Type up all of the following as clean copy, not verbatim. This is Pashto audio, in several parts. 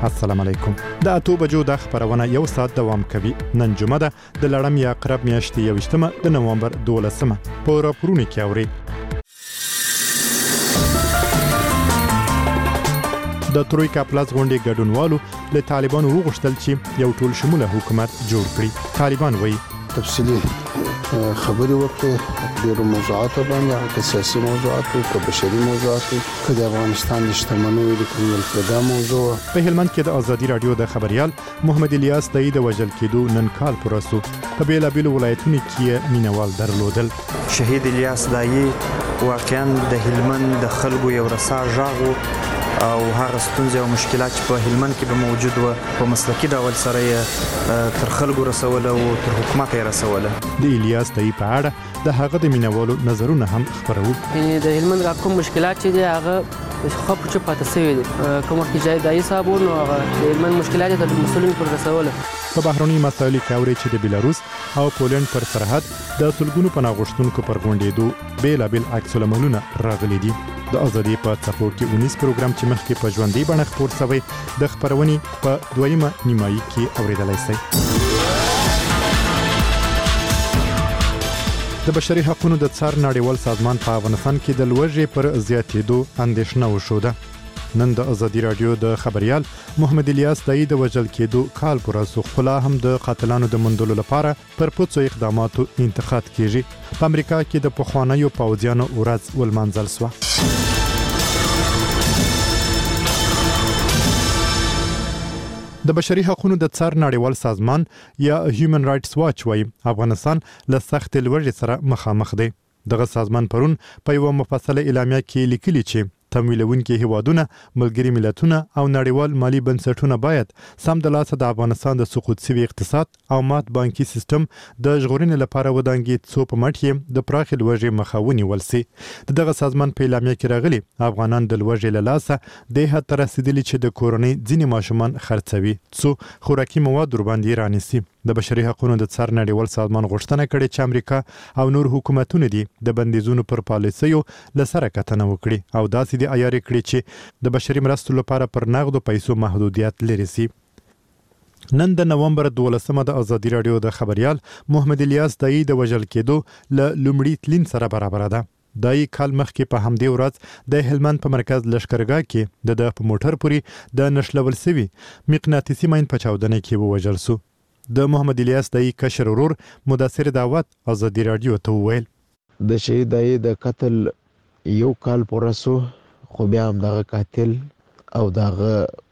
السلام علیکم. د 8 بجو د خبرونه یو ساعت دوام کوي. نن جمعه ده د لړم یا عقرب میاشتې 28 د نومبر 12 په راپورونه کې اوري. د ترویکا پلاس غونډې ګډونوالو له طالبانو وغوښتل چې یو ټول شموله حکومت جوړ کړي. طالبان وایي تفصیلی خبرې وکړي ډېرو موضوعاتو باندې، که سیاسي موضوعاتو، که بشري موضوعاتو، که د افغانستان د شتمنیو د کمیل پیدا موضوع. په هلمند کې د ازادي رادیو د خبريال محمد الیاس دای د وژل کېدو نن کال پرسو په بیلابیلو ولایتونو کې مینوال درلودل. شهید الیاس دای واقعا د هلمند د خلکو یو رسا ژغو او هغه ستونزې او مشکلات چې په هلمند کې به موجود و په مسلکي ډول سره تر خلکو رسوله او تر حکومت یې رسوله. د الیاس دای په اړه د هغه د مینوالو نظرونه هم خبرو. د هلمند کوم مشکلات چې دی هغه خو په چوپه تاسو وي کوم کې ځای دای صاحب نو هغه د هلمند مشکلات د مسولین پر رسوله. په بهرني مسایلو کې اوري چې د بیلاروس او پولند پر سرحد د سلګونو پناه غوښتونکو پر غونډېدو بیلابل عکس العملونه راغلي دي. د ازادي په څپو کې 19 پروګرام چې مخکې په ژوندۍ بڼه خپور شوی د خبرونې په دویمه نیمایي کې اوریدلای شئ. د بشري حقوقو د څار نړیوال سازمان په افغانستان کې د لوږې پر زیاتېدو اندېښنه وشوده. نن د ازادي رادیو د خبريال محمد الیاس دای د وژل کېدو کال پرسو خلا هم د قاتلانو د مندلو لپاره پر پوڅو اقداماتو انتقاد کیږي. په امریکا کې د پخوانیو پوځیانو ورځ ولمانځل شو. د بشري حقوقو د څار نړیوال سازمان یا هیومن رائټس واچ وايي افغانستان له سخت لوږې سره مخامخ دی. دغه سازمان پرون په یو مفصله اعلامیه کې لیکلي چې تمویلونکي هیوادونه، ملګري ملتونه او نړیوال مالی بنسټونه باید سم د لاسه د افغانستان د سقوط شوي اقتصاد او مات بانکي سیستم د ژغورنې لپاره ودانګي څو په مټ یې د پراخې لوږې مخه ونیول سي. دغه سازمان په اعلامیه کې راغلي افغانان د لوږې له لاسه د حد رسیدلي چې د کورنۍ ځینې ماشومان خرڅوي څو خوراکي مواد ور باندې رانیسي. د بشري حقوقو د څار نړیوال سازمان غوښتنه کړې چې امریکا او نور حکومتونه دي د بندیزونو پر پالیسیو لسره کتنه وکړي او داسې د عیار کړي چې د بشري مرستو لپاره پر نغدو پیسو محدودیت لري سي. نن د نومبر 12 د ازادي رادیو د خبريال محمد الیاس دای د وژل کېدو ل لومړي تلین سره برابر ده. دای کال مخکې په همدې ورځ د هلمند په مرکز لشکرګاه کې د په موټر پوري د نشلول سوي مقناطیسي ماین په چاودنه کې وژل سو. د محمد الیاس دای کشر ورور مدثر دعوت ازادي رادیو ته وویل د شهید دای د قتل یو کال پورسو خو بیا هم دغه قاتل او دغه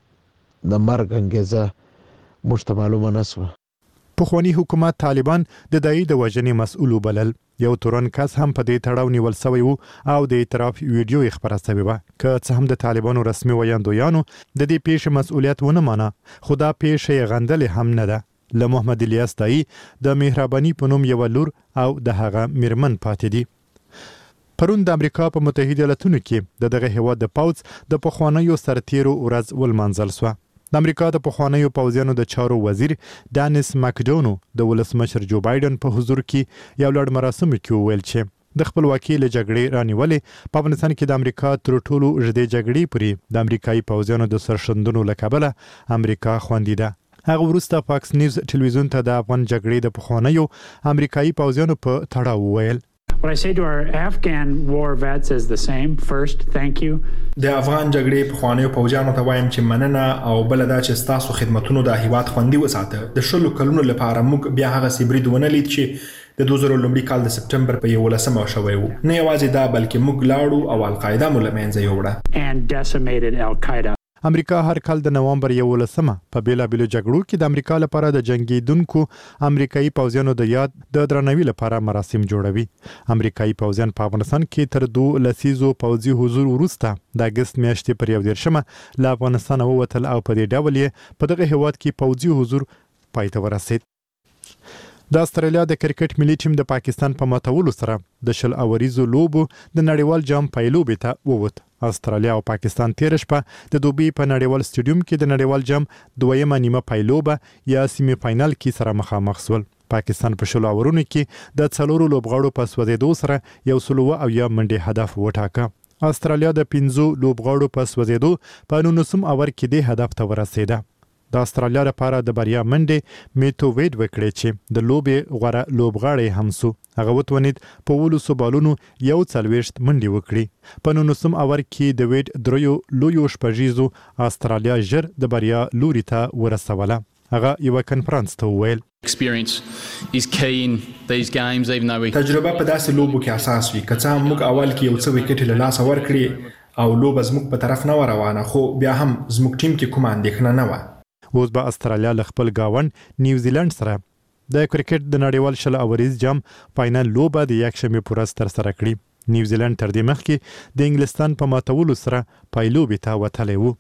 د مرګ انګیزه مشته معلومه نسوه. پخوانی حکومت طالبان د دای د وژنې مسؤل وبلل. یو تورن کس هم په دې تړاو نیول شوی وو او د اعتراف ویډیو خبره شوی و که څه هم د طالبانو رسمي ویاندویانو د دې پیښې مسؤلیت ونه مانه خو دا پیښه غندل هم نه ده. له محمد الیاس دای د مهرباني په نوم یو لور او د هغه میرمن پاتې دي. پرون د امریکا په متحده ایالاتونو کې دغه هیواد د پوز د پخوانیو سرتیرو ورځ ولمانځل شو. د امریکا د پخوانیو پوځیانو د چارو وزیر دانیس ماکډونو د ولسمشر جو بایدن په حضور کې یو لړ مراسم کې ویل چې د خپلواکۍ له جګړې رانیولې په افغانستان کې د امریکا تر ټولو ژدې جګړې پورې د امریکایي پوځیانو د سرښندنو له کبله امریکا خوندي ده. هغه وروسته فاکس نیوز ټلویزیون ته د افغان جګړې د پخوانیو امریکایي پوځیانو په تړاو وویل What I say to our Afghan war vets is the same. First, thank you. د افغان جګړې پخوانیو پوځیانو ته وایم چې مننه او بل دا چې تاسو خدمتونو د هیواد خوندي وساته. د شلو کلونو لپاره موږ بیا هغه سیبري دونه لید چې د 2000 کال د سپټمبر په 11 شوی وو. نه یوازې دا بلکې موږ لاړو او القاعده مو له منځه یوړه and decimated Al-Qaeda. امریکا هر کال د نومبر 11 په بیلابیلو جګړو کې د امریکا لپاره د جنگیدونکو امریکایي پوځیانو د یاد د درناوي لپاره مراسم جوړوي. امریکایي پوځیان په افغانستان کې تر 2 لسیزو پوځي حضور وروسته د اگست میاشتې پر 11 له افغانستان ووتل او په دې ډول یې په دغه هیواد کې پوځي حضور پای ته ورسید. د استرالیا د کرکټ ملي ټیم د پاکستان په ماتولو سره د شل اوریزو لوبو د نړیوال جام پایلوبې ته ووت. استرالیا او پاکستان تیر شپه د دوبي په نړیوال سټیډیوم کې د نړیوال جام دویمه نیمه پایلوبه یا سیمی فائنل کې سره مخامخ شول. پاکستان په شل اورونو کې د څلورو لوبغاړو په سوځېدو سره 101 منډي هدف وټاکه. استرالیا د 15 لوبغاړو په سوځېدو په 19 اور کې د هدف ته ورسېده. د استرالیا لپاره د بریا منډې میتو وید وکړي چې د لوبې غوره لوبغاړی هم سو. هغه وتونید په 12 بالونو 41 منډې وکړي. په 19 اور کې د وید دریو لویو شپږیزو استرالیا ژر د بریا لوري ته ورسوله. هغه یو کنفرانس ته وویل experience is key in these games even though we تجربه په داسې لوبو کې اساس وي. که څه موږ اول کې یو څه وکټ له لاس ورکړي او لوب زموږ په طرف نه روانه، خو بیا هم زموږ ټیم کې کومه اندېښنه نه و. اوس به استرالیا له خپل گاوند نیوزیلند سره د کرکټ د نړیوال شل اوریز جام فاینل لوبه د یکشنبه پر ورځ ترسره کړي. نیوزیلند تر دې مخکې د انګلستان په ماتولو سره پایلوبې ته وتلی و.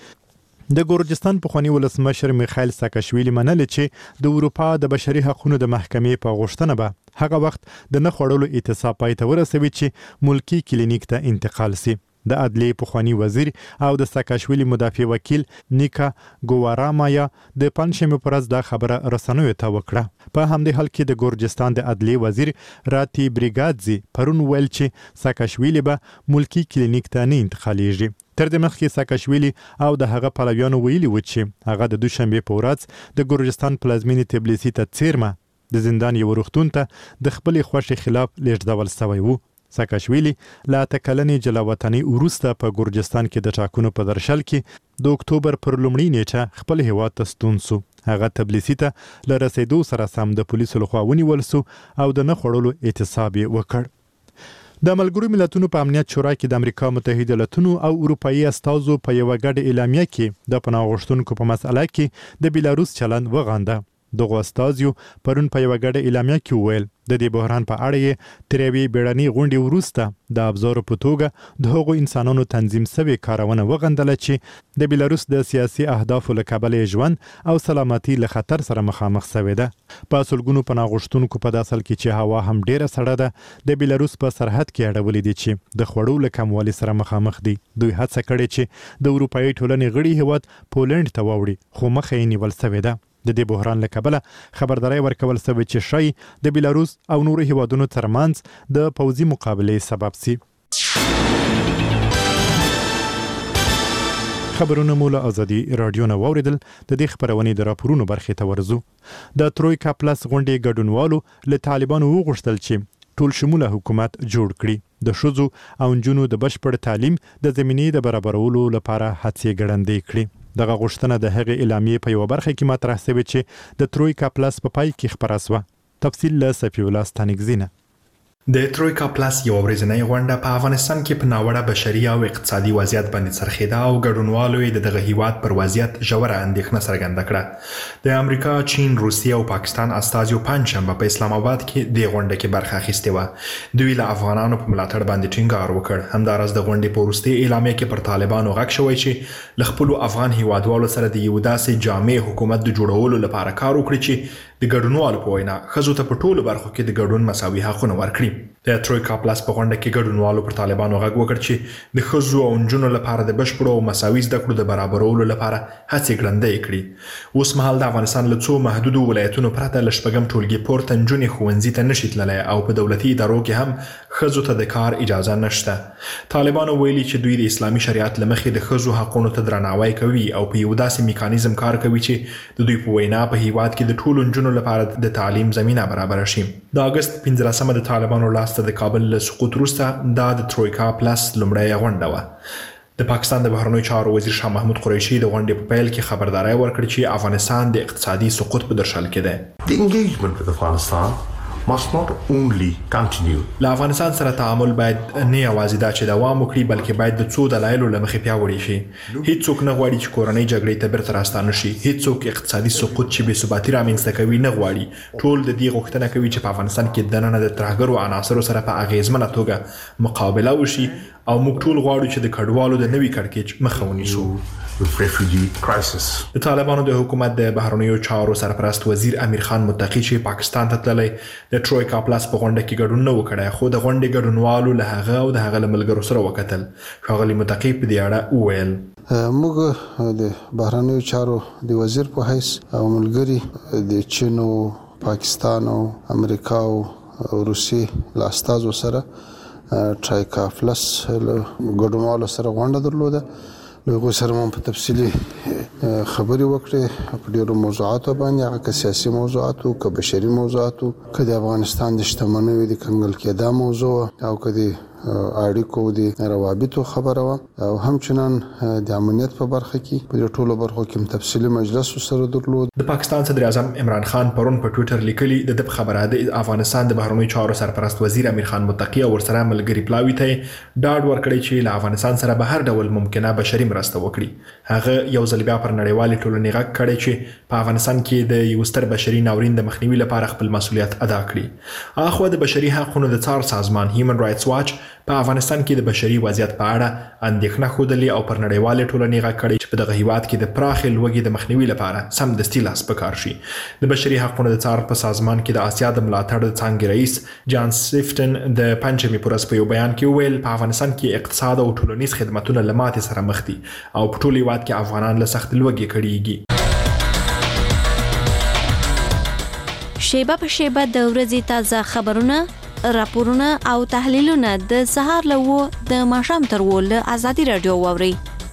د ګورجستان پخوانی ولسمشر میخائیل ساکاشویلی منل چې د اروپا د بشري حقوقو د محکمې په غوښتنه به هغه وخت د نه خوړلو اعتصاب پای ته ورسوي چې ملکی کلینیک ته انتقال سي. د عدلیې پخوانی وزیر او د ساکاشویلی مدافع وکیل نیکا ګوارامایا د پنځمه پر ورځ دا خبره رسنیو ته وکړه. په همدې حال کې د ګورجستان د عدلیې وزیر راتی بریګادزي پرون ویل چې ساکاشویلی به ملکی کلینیک ته نه انتقالیږي. تر دې مخکې ساکاشویلی او د هغه پلویانو ویلي و چې هغه د دوشنبه په ورځ د ګورجستان پلازمینې تبلیسي ته څیرمه د زندان یو روغتون ته د خپل خوښي خلاف لیږدول شوی و. ساکاشویلی لا تکلنې جلاوطنۍ وروسته په ګورجستان کې د ټاکنو په درشل کې د اکتوبر پر لومړۍ نیټه خپل هیواد ته ستون سو. هغه تبلیسي ته له رسیدو سره سم د پولیسو لخوا ونیول سو او د نه خوړلو اعتصاب وکړ. د ملګرو ملتونو په امنیت شورا کې د امریکا متحده ایالاتونو او اروپאי استازو په یو غږ اعلامیه کې د پناه غوښتونکو په مسأله کې د بیلاروس چلند وغانده. دغه استازیو پرون په یو غږ اعلامیه کې وویل د دې بحران په اړه یې تر یوې بیړنۍ غونډې وروسته د ابزار په توګه د هغو انسانانو تنظیم شوی کارونه وغندله چې د بیلاروس د سیاسي اهدافو له کبله ژوند او سلامتي له خطر سره مخامخ شوی ده. په سلګونو پناه غوښتونکو په داسل کې چې هوا هم ډیره سړه ده د بیلاروس په سرحد کې اړولې دي چې د خوړو له کموالي سره مخامخ دي. دوی هڅه کړې چې د اروپאי ټولنې غړي هیواد پولند ته ووړي، خو مخه یې نیول شوی ده. د دې بحران له کبله خبرداري ورکول شوی چې شای د بیلاروس او نورو هیوادونو ترمنځ د پوځي مقابلې سبب سي. خبرونه مو له ازادي رادیو نه واوریدل. د دې خبرونې د راپورونو برخې ته ورزو. د ترویکا پلس غونډې ګډونوالو له طالبانو وغوښتل چې ټول شموله حکومت جوړ کړي، د ښځو او نجونو د بشپړ تعلیم د زمینې د برابرولو لپاره هڅې ګړندۍ کړي. دغه غوښتنه د هغې اعلامیې په یو برخه کې مطرح شوې چې د ترویکا پلس په پای کې خبره شوه. تفصیل له سفی الله ستانکزینه. د ترویکا پلس یو ورځنۍ غونډه په افغانستان کې په ناوړه بشري او اقتصادي وضعیت باندې څرخیده او ګډونوالو یې دغه هیواد پر وضعیت ژوره اندېښنه څرګنده کړه. د امریکا، چین، روسیې او پاکستان استازیو پنځشنبه په اسلام آباد کې د غونډه کې برخه اخیستې وه. دوی له افغانانو په ملاتړ باندې ټینګار وکړ. همداراز د غونډې په وروستۍ اعلامیه کې پر طالبانو غږ شوی چې له خپلو افغان هیوادوالو سره د یو داسې جامع حکومت د جوړولو لپاره کار وکړي چې د ګډونوالو په وینا ښځو ته په ټولو برخو کې د ګډون مساوي حقونه ورکړي. د ترویکا پلس په غونډه کې ګډونوالو پر طالبانو غږ وکړ چې د ښځو او نجونو لپاره د بشپړو او مساوي زده کړو د برابرولو لپاره هڅې ګړندۍ کړي. اوس مهال د افغانستان له څو محدودو ولایتونو پرته له شپږم ټولګي پورته نجونې ښوونځي ته نشي تللی او په دولتي ادارو کې هم ښځو ته د کار اجازه نشته. طالبانو ویلي چې دوی د اسلامي شریعت له مخې د ښځو حقونو ته درناوی کوي او په یو داسې میکانیزم کار کوي چې د دوی په وینا په هیواد کې د ټولو نجونو لپاره د تعلیم زمینه برابر شي. د اگست 15مه د طالبانو لاسته د کابل له سقوط وروسته دا د ترویکا پلس لومړۍ غونډه وه. د پاکستان د بهرنیو چارو وزیر شاه محمود قریشي د غونډې په پیل کې خبرداری ورکړ چې افغانستان د اقتصادي سقوط په درشل کې دی. The engagement with Afghanistan must not only continue. له افغانستان سره تعامل باید نه یوازې دا چې دوام وکړي بلکې باید د څو دلایلو له مخې پیاوړی شي. هیڅوک نه غواړي چې کورنۍ جګړې ته بیرته راستانه شي. هیڅوک اقتصادي سقوط چې بې ثباتي رامنځته کوي نه غواړي. ټول د دې غوښتنه کوي چې په افغانستان کې دننه د ترهګرو عناصرو سره په اغیزمنه توګه مقابله وشي او موږ ټول غواړو چې د کډوالو د نوي کړکېچ مخه ونیسو. د طالبانو د حکومت د بهرنیو چارو سرپرست وزیر امیر خان متقی چې پاکستان ته تللی د ترویکا پلس په غونډه کې ګډون نه وکړی، خو د غونډې ګډونوالو له هغه او د هغه له ملګرو سره وکتل. ښاغلي متقی په دې اړه وویل موږ د بهرنیو چارو د وزیر په حیث او ملګري د چین او پاکستان او امریکا او روسیې له استازو سره ټرایکافلس ګډونوالو سره غونډه درلوده. له هغوی سره مو په تفصیلي خبرې وکړې په ډېرو موضوعاتو باندې، هغه که سیاسي موضوعاتو، که بشري موضوعاتو، که د افغانستان د شتمنیو د کنګل کېدا موضوع او که د اړیکو د روابطو خبره وه، او همچنان د امنیت په برخه کې په دې ټولو برخو کې تفصیلي مجلس سره درلود. د پاکستان صدر اعظم عمران خان پرون په ټویټر لیکلي د خبره د افغانستان د بهرنیو چارو سرپرست وزیر امیر خان متقی او ورسره ملګری پلاوي ته ډاډ ورکړی چې له افغانستان سره به هر ډول ممکنه بشري مرسته وکړي. هغه یو ځل بیا پر نړیوالې ټولنې غږ کړی چې په افغانستان کې د یو ستر بشري ناورین د مخنیوي لپاره خپل مسؤلیت ادا کړي. اخو د بشري حقوقو د څار سازمان هیومن رائټس واچ په افغانستان کې د بشري وضعیت په اړه اندېښنه ښودلې او پر نړیوالې ټولنې غږ کړی چې په دغه هیواد کې د پراخې لوږې د مخنیوي لپاره سمدستي لاس په کار شي. د بشري حقوقو د څار په سازمان کې د آسیا د ملاتړ د څانګې رئیس جان سیفټن د پنځمې پر ورځ په یو بیان کې وویل په افغانستان کې اقتصاد او ټولنیز خدماتونه له ماتې سره مخ دي او په ټول هیواد کې افغانان له سخت لوږې کړيږي. شیبه په شیبه د ورځې تازه خبرونه، راپورونه او تحلیلونه د سهار له 9 د ماښام تر 10 له ازادي رادیو واوري.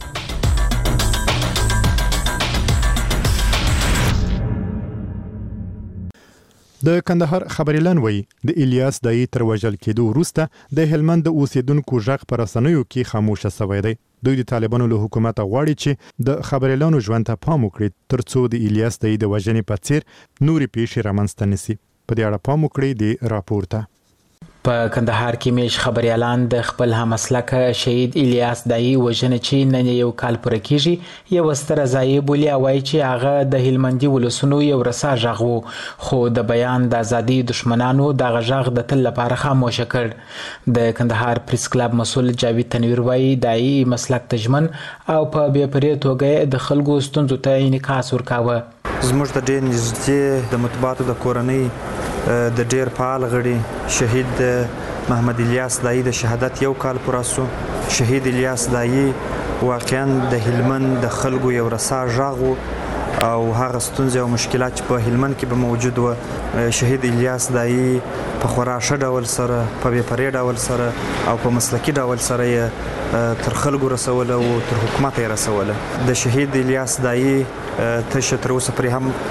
د کندهار خبريالان وایي د الیاس دای تر وژل کېدو وروسته د هلمند د اوسیدونکو ژغ پر رسنیو کې خاموشه شوی دی. دوی د طالبانو له حکومت غواړي چې د خبريالانو ژوند ته پام وکړي ترڅو د الیاس دای د وژنې په څیر نوري پیښې رامنځته نشي. په دې اړه پام وکړي د راپور ته. په کندهار کې میش خبريالان د خپل همسلکه شهید الیاس دای وژنې چې نن یو کال پوره کیږي یو ستر ځای بولیا وایي چې هغه د هلمندي ولسونو یو رسا ژغ وو، خو د بیان د ازادي دشمنانو د غژغ د تل لپاره خاموشه کړ. د کندهار پریس کلب مسول جاوید تنویر وایي دای مسلک تجمن او په بې پرې توګه د خلکو ستونزو ته انعکاس ورکاوه. زموږ د ډېر نږدې د مطبوعاتو د کورنۍ د ډېر فعال غړي شهید محمد الیاس دای د شهادت یو کال پوره شو. شهید الیاس دای واقعا د هلمند د خلکو یو رسا ژغ او هغه ستونزې او مشکلات چې په هلمند کې به موجود و شهید الیاس دای په خورا ښه ډول سره په بې پرې ډول سره او په مسلکي ډول سره یې تر خلکو رسوله او تر حکومت یې رسوله. د شهید الیاس دای تشه تر اوسه پرې هم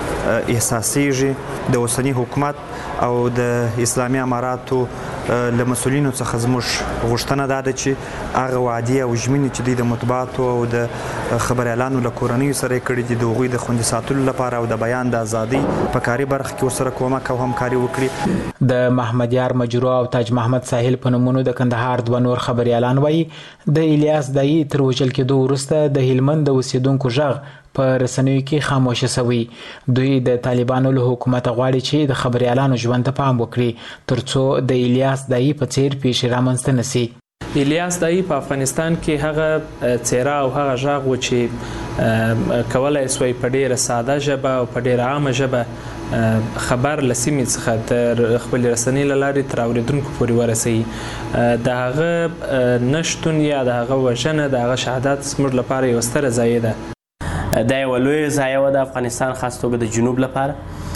احساسیږي. د اوسني حکومت او د اسلامي اماراتو له مسؤلینو څخه زموږ غوښتنه ده چې هغه وعدې او ژمنې چې دوی د مطبوعاتو او د خبريالانو له کورنیو سره کړي دي د هغوی د خوندي ساتلو لپاره او د بیان د ازادۍ په کاري برخه کې ورسره کومک او همکاري وکړي. د محمد یار مجرو او تاج محمد ساحل په نومونو د کندهار دوه نور خبريالان وایي د الیاس دای تر وژل کېدو وروسته د هلمند د اوسیدونکو ژغ په رسنیو کې خاموشه شوی. دوی د طالبانو له حکومت غواړي چې د خبريالانو ژوند ته پام وکړي ترڅو د الیاس دای په څیر پیښې رامنځته نشي. الیاس دای په افغانستان کې هغه څیره او هغه ژغ و چې کولای شوی په ډیره ساده ژبه او په ډیره عامه ژبه خبر لسیمې څخه تر خپل رسنۍ لارې تر اوریدونکو پورې ورسوي. د هغه نشتون یا د هغه وژنه د هغه شهادت زموږ لپاره یو ستره ضایعه ده. دا یو لوی ضایعه وه د افغانستان خاص توګه د جنوب لپاره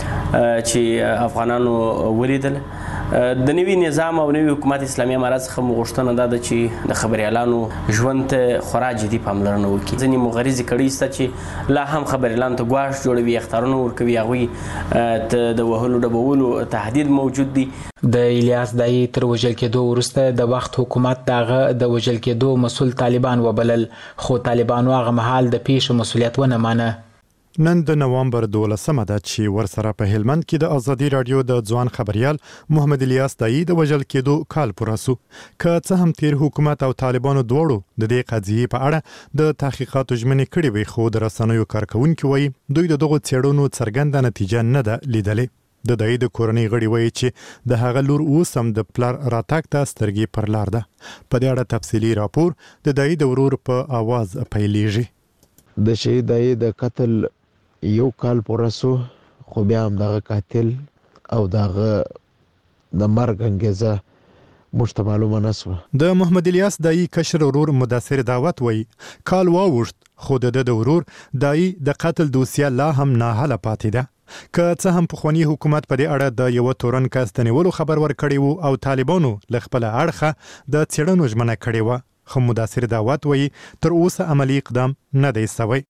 چې افغانانو ولیدل. د نوي نظام او نوي حکومت اسلامي امارات څخه مو غوښتنه ده چې د خبريالانو ژوند ته خورا جدي پاملرنه وکړي. ځینې مو غریزې کړي شته چې لا هم خبريالانو ته ګواښ جوړوي، اخطارونه ورکوي، هغوی ته د وهلو ډبولو تهدید موجود دی. د الیاس دای تر وژل کېدو وروسته د وخت حکومت دغه د وژل کېدو مسول طالبان وبلل، خو طالبانو هغه مهال د پیښو مسولیت ونه مانه. نن د نوامبر 12 ده چې ورسره په هلمند کې د ازادي رادیو د ځوان خبريال محمد الیاس دای د وژل کېدو کال پوره شو. که څه هم تیر حکومت او طالبانو دواړو د دې قضیې په اړه د تحقیقاتو ژمنې کړې وي، خو د رسنیو کارکونکي وایي دوی دغه څېړنو څرګنده نتیجه نه ده لیدلې. د دای د کورنۍ غړي وایي چې د هغه لور اوس هم د پلار راتګ ته سترګې پر لار ده. په دې اړه تفصیلي راپور د دای د ورور په आवाज پیلېږي. د شهید دای د قتل یو کال پوره شو، خو بیا هم دغه قاتل او دغه د مرګ انګیزه موږ ته معلومه نه شوه. د محمد الیاس دای کشر ورور مدثر دعوت وایي کال واوښت، خو د ورور دای د قتل دوسیه لا هم ناحله پاتې ده. که څه هم پخوانی حکومت په دې اړه د یو تورن کس د نیولو خبر ورکړی وو او طالبانو له خپل اړخه د څېړنو ژمنه کړې وه، خو مدثر دعوت وایي تر اوسه عملی اقدام نه دی سوی.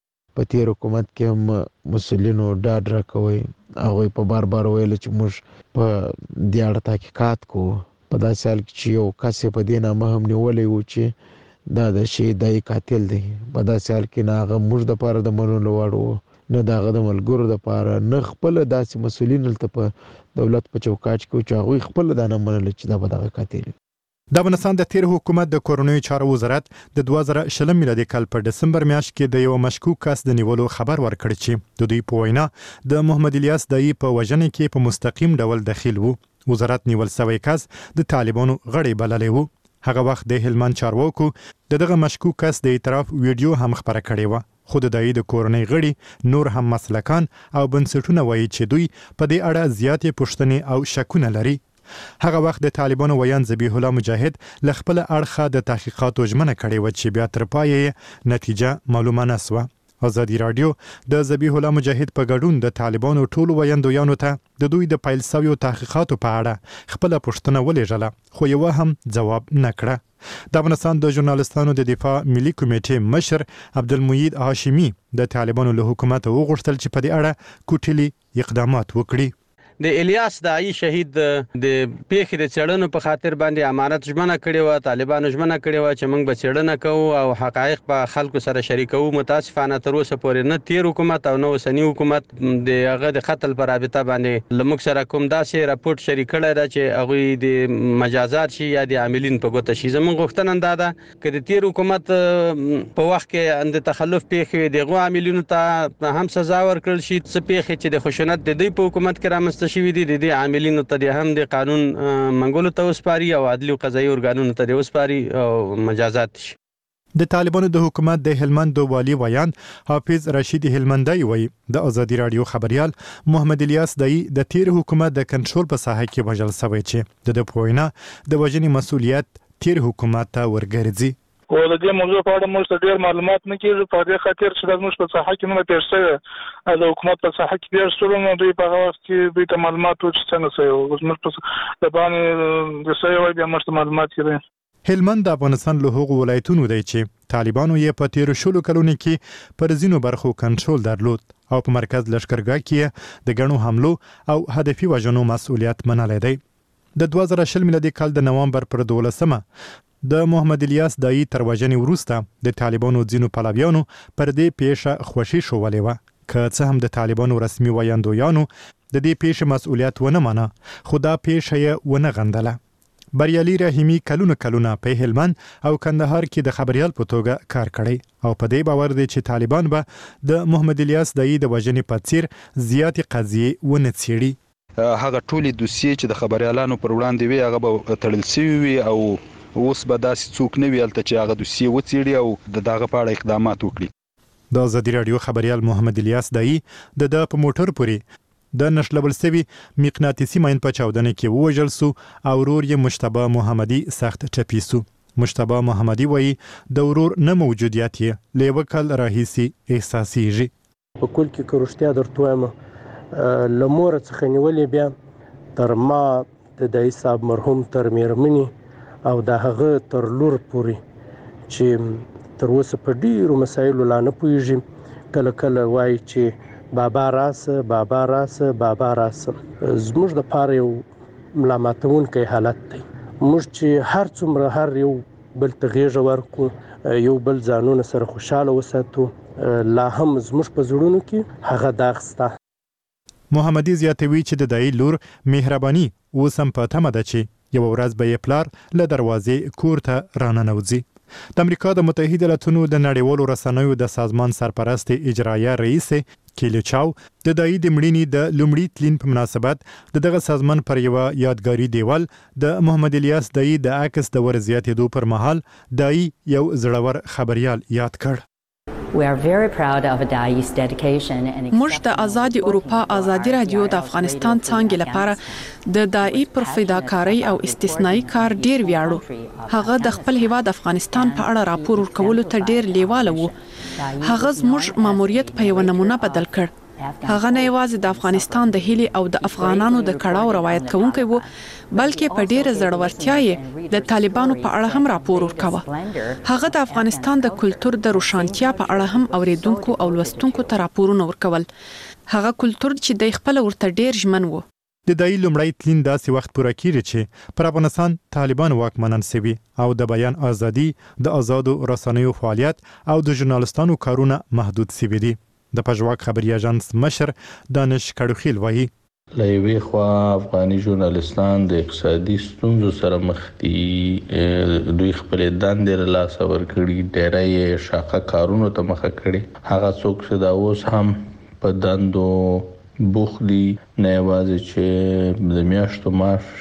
په تیر حکومت کې هم مسؤلینو ډاډ راکوي، هغوی په بار بار ویل چې موږ په دې اړه تحقیقات کوو. په داسې حال کې چې یو کس یې په دې نامه هم نیولی و چې دا د شهید دایي قاتل دی، په داسې حال کې نه هغه موږ دپاره د منلو وړ و، نه د هغه د ملګرو دپاره، نه خپله داسې مسؤلین هلته په دولت په چوکاټ کې و چې هغوی خپله دا نه منله چې دا به دغه قاتل وي. د افغانستان د تیر حکومت د کورنیو چارو وزارت د 2020 میلادي کال په دسمبر میاشت کې د یو مشکوک کس د نیولو خبر ورکړ چې د دوی په وینا د محمد الیاس دایي په وژنه کې په مستقیم ډول دخیل وو. وزارت نیول شوی کس د طالبانو غړی بللی وو. هغه وخت د هلمند چارواکو دغه مشکوک کس د اعتراف ویډیو هم خبره کړې وه. خو د دایي د کورنۍ غړي نور هم مسلکان او بنسټونه وایي چې دوی په دې اړه زیاتې پوښتنې او شکونه لري. هغه وخت د طالبانو ویان ذبیح الله مجاهد له خپل اړخه د تحقیقاتو ژمنه کړې وه چې بیا تر پایه نتیجه معلومه نه سوه. ازادي راډیو د ذبیح الله مجاهد په ګډون د طالبانو ټولو ویاندویانو ته د دوی د پیل شویو تحقیقاتو په اړه خپله پوښتنه ولیږله، خو یوه هم ځواب نه کړه. د افغانستان د ژورنالستانو د دفاع ملي کمیټې مشر عبدالمجید هاشمي د طالبانو له حکومت وغوښتل چې په دې اړه کوټلي اقدامات وکړي. د الیاس دایي شهید د پیښې د څېړنو په خاطر باندې امانت ژمنه کړې وه، طالبانو ژمنه کړې وه چې موږ به څېړنه کوو او حقایق به خلکو سره شریکوو. متاسفانه تر اوسه پورې نه تیر حکومت او نه اوسني حکومت د هغه د قتل په رابطه باندې له موږ سره کوم داسې راپورټ شریک کړی ده چې هغوی د مجازات شي یا د عاملین په ګوته شي. زموږ غوښتنه دا ده که د تیر حکومت په وخت کې د تخلف پیښې د هغو عاملینو ته هم سزا ورکړل شي. څه پیښې چې د خشونت د دوی په حکومت کې رامنځته شوي دي، د دې عاملینو ته هم د قانون منګولو ته وسپاري او عدلي او قضایي ارګانونو ته وسپاري او مجازات شي. د طالبانو د حکومت د هلمند والي ویان حافظ رشید هلمندی وایي د ازادي راډیو خبريال محمد الیاس دایي د تیر حکومت د کنټرول په ساحه کې وژل شوی چې د پوینا د وژنې مسؤلیت تیر حکومت ته ورګرځي. او د دې موضوع په اړه موږ ډېر معلومات نه کیږي، په دې خاطر چې د موږ په ساحه کې نه پیښ شوی د حکومت په ساحه کې ډېر څه نو دوی په هغه وخت کې دوی ته معلومات ورچ څنګه سوي او موږ په د باندې د سوي وای بیا موږ معلومات کړي. هلمند د افغانستان له هغو ولایتونو دی چې طالبانو یې په تیر شلو کلونو کې پر ځینو برخو کنټرول درلود او په مرکز لشکرګاه کې د ګڼو حملو او هدفي وژنو مسؤلیت منلی دی. د 2020 میلادي کال د نوامبر پر 12 د محمد الیاس دایي تر وژنې وروسته د طالبانو ځینو پلویانو پر دې پیښه خوښي ښولې وه، که څه هم د طالبانو رسمي ویاندویانو د دې پیښې مسؤلیت ونه منه، خو دا پیښه یې ونه غندله. بریالي رحیمي کلونه په هلمند او کندهار کې د خبريال په توګه کار کړی او په دې باور دی چې طالبان به د محمد الیاس دایي د وژنې په څیر زیاتې قضیې ونه څېړي. هغه ټولې دوسیې چې د خبريالانو پر وړاندې وي هغه به تړل شوي وي او اوس به داسې څوک نه وي هلته چې هغه دوسیې وڅېړي او د دغه په اړه اقدامات وکړي. د ازادي راډیو خبريال محمد الیاس دایي د په موټر پورې د نښلول شوي مقناطیسي ماین په چاودنه کې ووژل سو او ورور یې مجتبی محمدي سخت ټپي سو. مجتبی محمدي وایي د ورور نه موجودیت یې له یوه کال راهیسې احساسیږي. په کل کې که رښتیا درته وایم له موره څخه نیولې بیا تر ما د دایي صاحب مرحوم تر میرمنې او د هغه تر لور پورې چې تر اوسه په ډیرو مسایلو لا نه پوهېږي، کله کله وایي چې بابا راسه بابا راسه بابا راسه. زموږ دپاره یو ملامتونکی حالت دی. موږ چې هر څومره هر یو بل ته غېږه ورکړو، یو بل ځانونه سره خوشحاله وساتو، لا هم زموږ په زړونو کې هغه داغ شته. محمدي زیاتوي چې د دایي لور مهرباني اوس هم په تمه ده چې یو ورځ به یې پلار له دروازې کور ته راننوځي. د امریکا د متحده ایالاتونو د نړیوالو رسنیو د سازمان سرپرست اجرایه رئیس کیلی چاو د دایي د مړینې د لومړي تلین په مناسبت دغه سازمان پر یو یادګاري دیوال د محمد الیاس دایي د عکس د ورزیاتېدو پر مهال دایي یو زړور خبريال یاد کړ. موږ د آزادي اروپا آزادي رادیو د افغانستان څانګې لپاره د دایي پر فداکارۍ او استثنایی کار ډیر ویاړو. هغه د خپل هیواد افغانستان په اړه راپور ورکولو ته ډیر لیواله وو. هغه زموږ ماموریت په یو نمونه بدل کړ. هغه نه یوازې د افغانستان د هیلي او د افغانانو د کړهو روایت کوونکی وو بلکې په ډیره زړورتیا یې د طالبانو په اړه هم راپور ورکاوه هغه د افغانستان د کلچر د روشانتیا په اړه هم اوریدونکو او لوستونکو ته راپورونه ورکول هغه کلچر چې د خپل ورته ډیر ژمن وو د دای لومړی تلین داسې وخت پوره کیږي چې پر افغانستان طالبان واکمنان سوي او د بیان ازادي د آزادو رسنیو فعالیت او د ژورنالستانو کارونه محدود سوي دي د پژواک خبري اژانس مشر دانش کډوخیل وایي لایوي خو افغاني ژورنالستان د اقتصادي ستونزو سره مخ دي دوی خپل دندې له لاس ورکړي ډېرې شاقه کارونه ته مخه کړي هغه څوک چې دا اوس هم په دندو بوخلی نه یوازې چې د میاشتو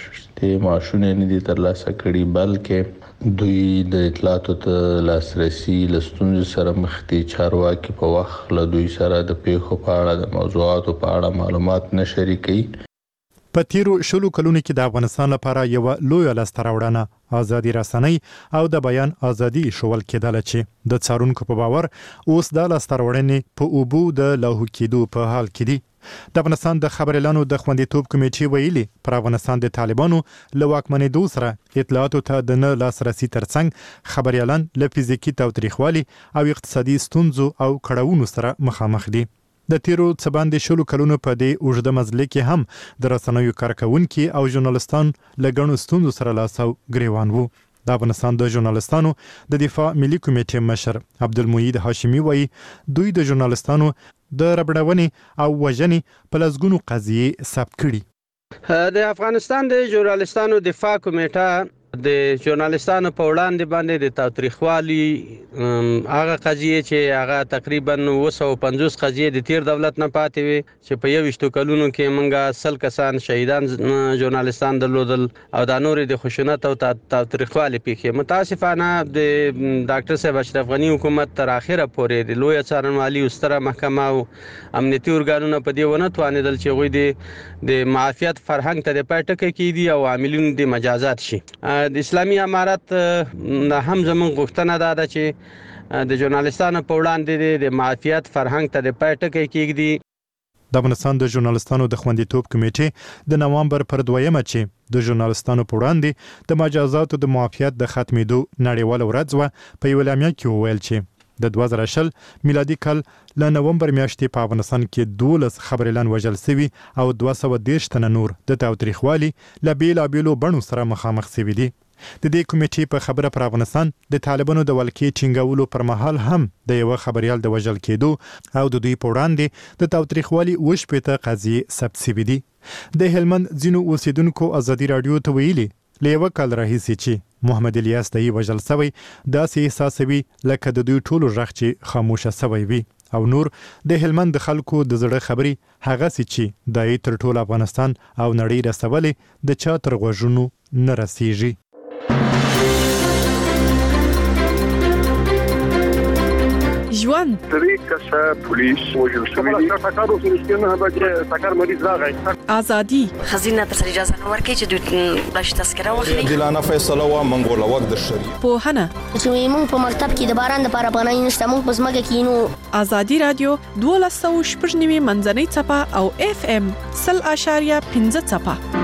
معاشونه نه دي ترلاسه کړي بلکې دوی د اطلاعاتو ته لاسرسي لستونزو سره مخ دي چارواکي په وخت له دوی سره د پیښو په اړه د موضوعاتو په اړه معلومات نه شریکي په تیرو شلو کلونو کې د افغانستان لپاره یو لوی لاسته راوړنه ازادي رسنۍ او د بیان ازادي شول کېدل چې د څارونکو په باور اوس د لاسته راوړنې په اوبو د لاهو کېدو په حال کې دي د افغانستان د خبريالانو د خوندیتوب کمیټې ویلي پر افغانستان د طالبانو له واکمنېدو سره اطلاعاتو ته د نه لاسرسي ترڅنګ خبريالان له فزیکي تاوتریخوالي او اقتصادي ستونزو او کړهونو سره مخامخ دي د تیرو څباندې شلو کلونو په دې اوږده مزله کې هم د رسنیو کارکونکو او ژورنالستان لګڼو ستونزو سره لاس او ګریوان وو د افغانستان د ژورنالستانو د دفاع ملي کمیټې مشر عبدالمجید هاشمي وایي دوی د ژورنالستانو د ربړونې او وژنې په لزګونو قضیې ثبت کړي د افغانستان د ژورنالستانو دفاع کمیټه د ژورنالستانو په وړاندې باندې د تاوتریخوالي هغه قضیه چې هغه تقریبا 250 قضیه د تیر دولت نه پاتې وي چې په 21 کلونو کې منګه سل کسان شهیدان ژورنالستان درلودل او د نور د خشونت او تاوتریخوالي پیښې متاسفانه د ډاکټر صاحب اشرف غنی حکومت تر اخره پورې د لوی څارنوالي او ستره محکمه او امنیتي ارګانونو په دې ونه توانیدل چې غوي د معافیت فرهنګ ته د پټکې کیدي او عاملین د مجازات شي د اسلامي امارت هم زموږ غوښتنه ده چې د ژورنالستانو په وړاندې د معافیت فرهنګ ته د پټکې کیږي د افغانستان د ژورنالستانو د خوندیتوب کمیټې د نوامبر پر 2مه چې د ژورنالستانو په وړاندې د مجازاتو د معافیت د ختمېدو نړیواله ورځ و په یو اعلامیه کې وویل چې د 2020 میلادي کال له نوامبر میاشتې په افغانستان کې 12 خبريالان وژل شوي او 230 تنه نور د تاوتریخوالي له بیلابېلو بڼو سره مخامخ شوي دي د دې کمیټې په خبره پر افغانستان د طالبانو د ولکې ټینګولو پر مهال هم د یو خبريال د وژل کېدو او د دوی په وړاندې د تاوتریخوالي وشپېته قضیې ثبت شوي دي د هلمند ځینو اوسیدونکو ازادي رادیو ته ویلي لیوه کال راهیسې چې محمد الیاس دای وژل شوی داسې احساسوي لکه د دوی ټولو غږ چې خاموشه شوی وي او نور د هلمند خلکو د زړه خبري هغه سي چې دای تر ټول افغانستان او نړۍ رسولې د چا تر غوږونو نه رسیږي ژوند طریقه پولیس وجل شوی ټاکارو سرستنه به ټاکار مریض راغی ازادي خزینه تر اجازه نه ورکړي چې دوی باش تذکره واخلي دلانه فیصله وا منګول وخت د شری په هنه چې موږ په مکتب کې د باران لپاره پناه نشته موږ په زمګه کې نو ازادي رادیو 12.9 منځنۍ چپه او FM 0.5 چپه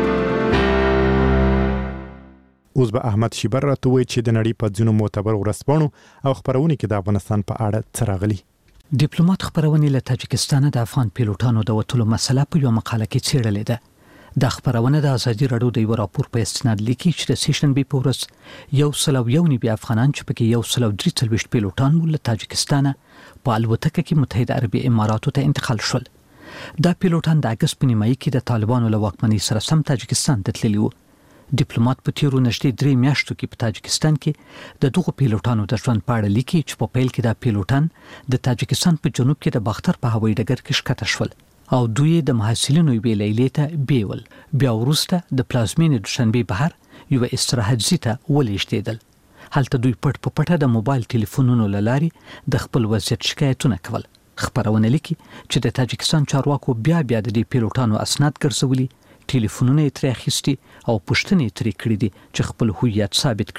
اوس به احمد شیبر راته وایي چې د نړۍ په ځینو معتبر ورځپاڼو او خبرونه کې د افغانستان په اړه څه راغلي ډیپلوماټ خبرونه له تاجکستان د افغان پیلوټانو د وټولو مسله په یو مقاله کې څېړلې ده د خبرونه د ازادي رادیو د یو راپور په استناد لیکي چې د سیشن بي پورس یو سلویونی افغانان چې پکې 133 پیلوټان ول تاجکستان په الوتکه کې متحده عربي اماراتو ته انتقال شول دا پیلوټان د اگست په نیمایي کې د طالبانو له واکمنۍ سره سم تاجکستان ته تللي وو ډیپلوماټ په تیرو نږدې 3 میاشتو کې په تاجکستان کې د دغو پیلوټانو د ژوند په اړه لیکي چې په پیل کې دا پیلوټان د تاجکستان په جنوب کې د باختر په هوایي ډګر کې ښکته شول او دوی د محصلینو یوې لیلې ته بیول بیا وروسته د پلازمینې دوشنبه بهر یو استراحت ځای ته ولېږدېدل هلته دوی پټ په پټه د موبایل ټلیفونونو له لارې د خپل وضعیت شکایتونه کول خبرونه لیکي چې د تاجکستان چارواکو بیا د دې پیلوټانو اسناد ګرځولي ټلیفونونه یې ترې اخیستي او پوښتنې ترې کړې دي چې خپل هویت ثابت کړي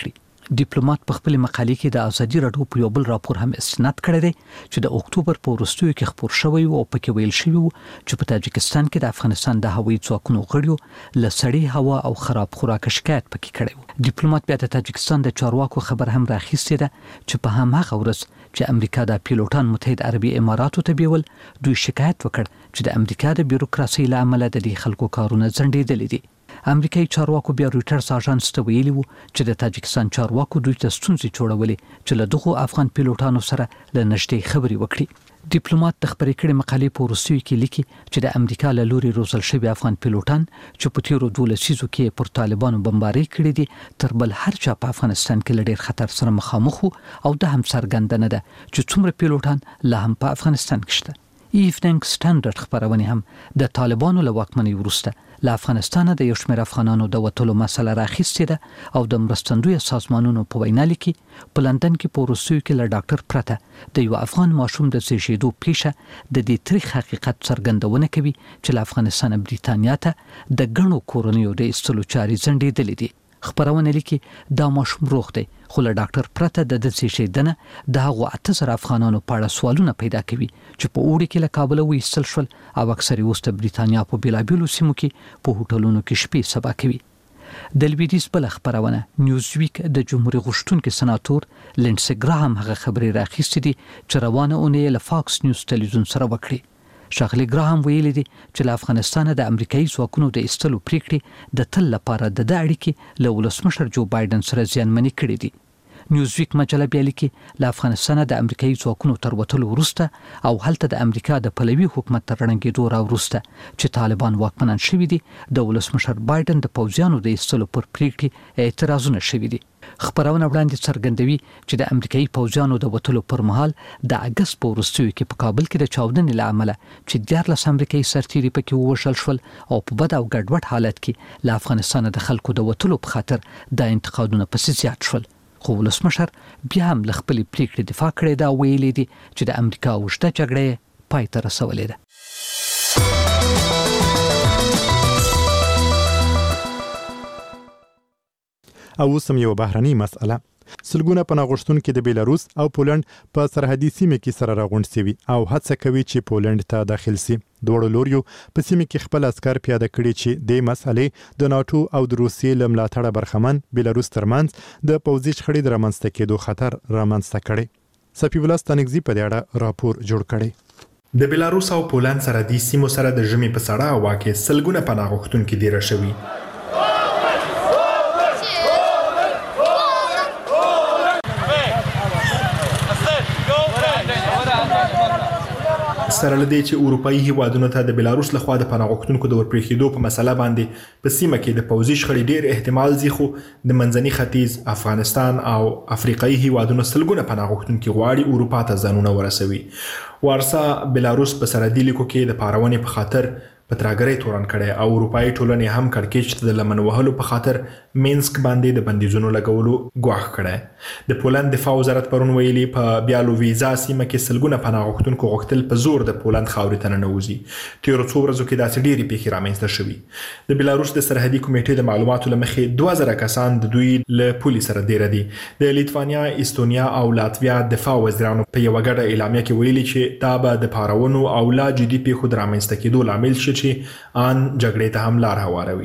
ډیپلوماټ په خپل مقالې کې د ازادي راډیو په یو بل راپور هم استناد کړی دی چې د اکتوبر په وروستیو کې خپور شوی او پکې ویل شوی چې په تاجکستان کې د افغانستان د هوایي ځواکونو غړیو له سړې هوا او خراب خوراک شکایت پکې کړی. ډیپلوماټ بیا د تاجکستان د چارواکو خبر هم راخیستې ده چې په هماغه ورځ چې امریکا د پیلوټان متحد عربي اماراتو ته بیول دوی شکایت وکړ چې د امریکا د بیروکراسي له امله د دې خلکو کارونه ځنډېدلي دي. امریکایي چارواکو بیا رويټرز اژانس ته ویلي وو چې د تاجکستان چارواکو دوی ته ستونزې جوړولې چې له دغو افغان پیلوټانو سره له نږدې خبرې وکړي. ډیپلوماټ د خبرې کړې مقالې په وروستیو کې لیکي چې د امریکا له لوري روزل شوي افغان پیلوټان چې په تیرو 12 لسیزو کې پر طالبانو بمباري کړې دي تر بل هر چا په افغانستان کې له ډېر خطر سره مخامخ او د هم څرګنده نه ده چې څومره پیلوټان لا هم په افغانستان کې شته. ایوننګ سټانډرډ خبرونه هم د طالبانو له واکمنۍ وروسته له افغانستان د یو شمېر افغانانو د وټولو مسله راخیستې ده او د مرستندوی سازمانونو په وینا لیکي په لندن کې په وروستیو کې له ډاکټر پرته د یو افغان ماشوم د زیږیدو پیښه د دې تاریخ حقیقت څرګندونه کوي چې له افغانستان بریتانیا ته د ګڼو کورنیو د ایستلو چارې ځنډېدلې دي. خبرونه لیکي دا ماشوم روغ دی خو له ډاکټر پرته د زیږیدنه د هغو 8000 افغانانو په اړه سوالونه پیدا کوي چې په اوړي کې له کابل وایستل شول او اکثر اوس د بریتانیا په بیلابیلو سیمو کې په هوټلونو کې شپې سبا کوي. د لویدیز بل خبرونه نیوزویک د جمهوریت غوښتونکي سناتور لینډسي ګراهام هغه خبرې راخیستې دي چې روانه اونۍ له فاکس نیوز ټلویزیون سره وکړي. شاغلی ګراهام ویلي دي چې له افغانستان د امریکایي ځواکونو د ایستلو پریکړې د تل لپاره د اړیکې له ولسمشر جو بایدن سره زیانمنې کړې دي. نیوزویک مجله بیا لیکي له افغانستان د امریکایي ځواکونو تر وتلو وروسته او هلته د امریکا د پلوي حکومت تر رنګېدو راوروسته چې طالبان واکمنان شوي دي د ولسمشر بایدن د پوځیانو د ایستلو پر پریکړې اعتراضونه شوي دي. خبرونه وړاندې څرګندوي چې د امریکایي پوځیانو د وتلو پر مهال د اگست په وروستیو کې په کابل کې د چاودنې له امله چې 14 امریکایي سرتیري پکې ووژل شول او په بد او ګډوډ حالت کې له افغانستان د خلکو د وتلو په خاطر د انتقادونه پسې زیات شول. خو ولسمشر بیا هم له خپلې پریکړې دفاع کړې ده او ویلي دي چې د امریکا اوږده جګړه پای ته رسولې ده. او اوس هم یو بهرنۍ مسأله. سلګونه پناه غوښتونکي د بیلاروس او پولند په سرحدي سیمه کې سره راغونډ شوي او هڅه کوي چې پولند ته داخل شي. دوړو لوریو په سیمه کې خپل عسكر پیاده کړي چې د مسألې د ناتو او د روسیې له ملاتړه برخمن بیلاروس ترمنځ د پوځي شخړې د رامنځته کېدو خطر رامنځته کړي. سپی ولاس تنګزي په دې اړه راپور جوړ کړي. د بیلاروس او پولند سرحدي سیمو سره د ژمي په سړه هوا کې سلګونه پناه غوښتونکي دېره شوي. سره لدی چې اروپאי هیوادونو ته د بیلاروس لخوا د پناه غوښتونکو د ورپرېښېدو په مسله باندې په سیمه کې د پوځي شخړې ډېر احتمال زی خو د منځني ختیځ، افغانستان او افریقایي هیوادونو سلګونه پناه غوښتونکي غواړي اروپا ته ځانونه ورسوي. وارسا بیلاروس په سرحدي لیکو کې د پارونې په خاطر په تراګرۍ تورن کړي او اروپאי ټولنې هم کړکېچ ته د لمن وهلو په خاطر مینسک باندې د بندیزونو لګولو ګواښ کړي. د پولند دفاع وزارت پرون ویلي په بیالوویزا سیمه کې سلګونه پناه غوښتونکو غوښتل په زور د پولند خاورې ته ننوځي. تیرو څو ورځو کې داسې ډېرې پیښې رامنځته شوي. د بیلاروس د سرحدي کمیټې د معلوماتو له مخې 2000 کسان د دوی له پولې سره دېره دي. د لیتوانیا، استونیا او لاتویا دفاع وزیرانو په یوه ګډه اعلامیه کې ویلي چې دا به د پارونو او لا جدي پیښو د رامنځته کېدو لامل شي چې ان جګړې ته هم لار هواروي.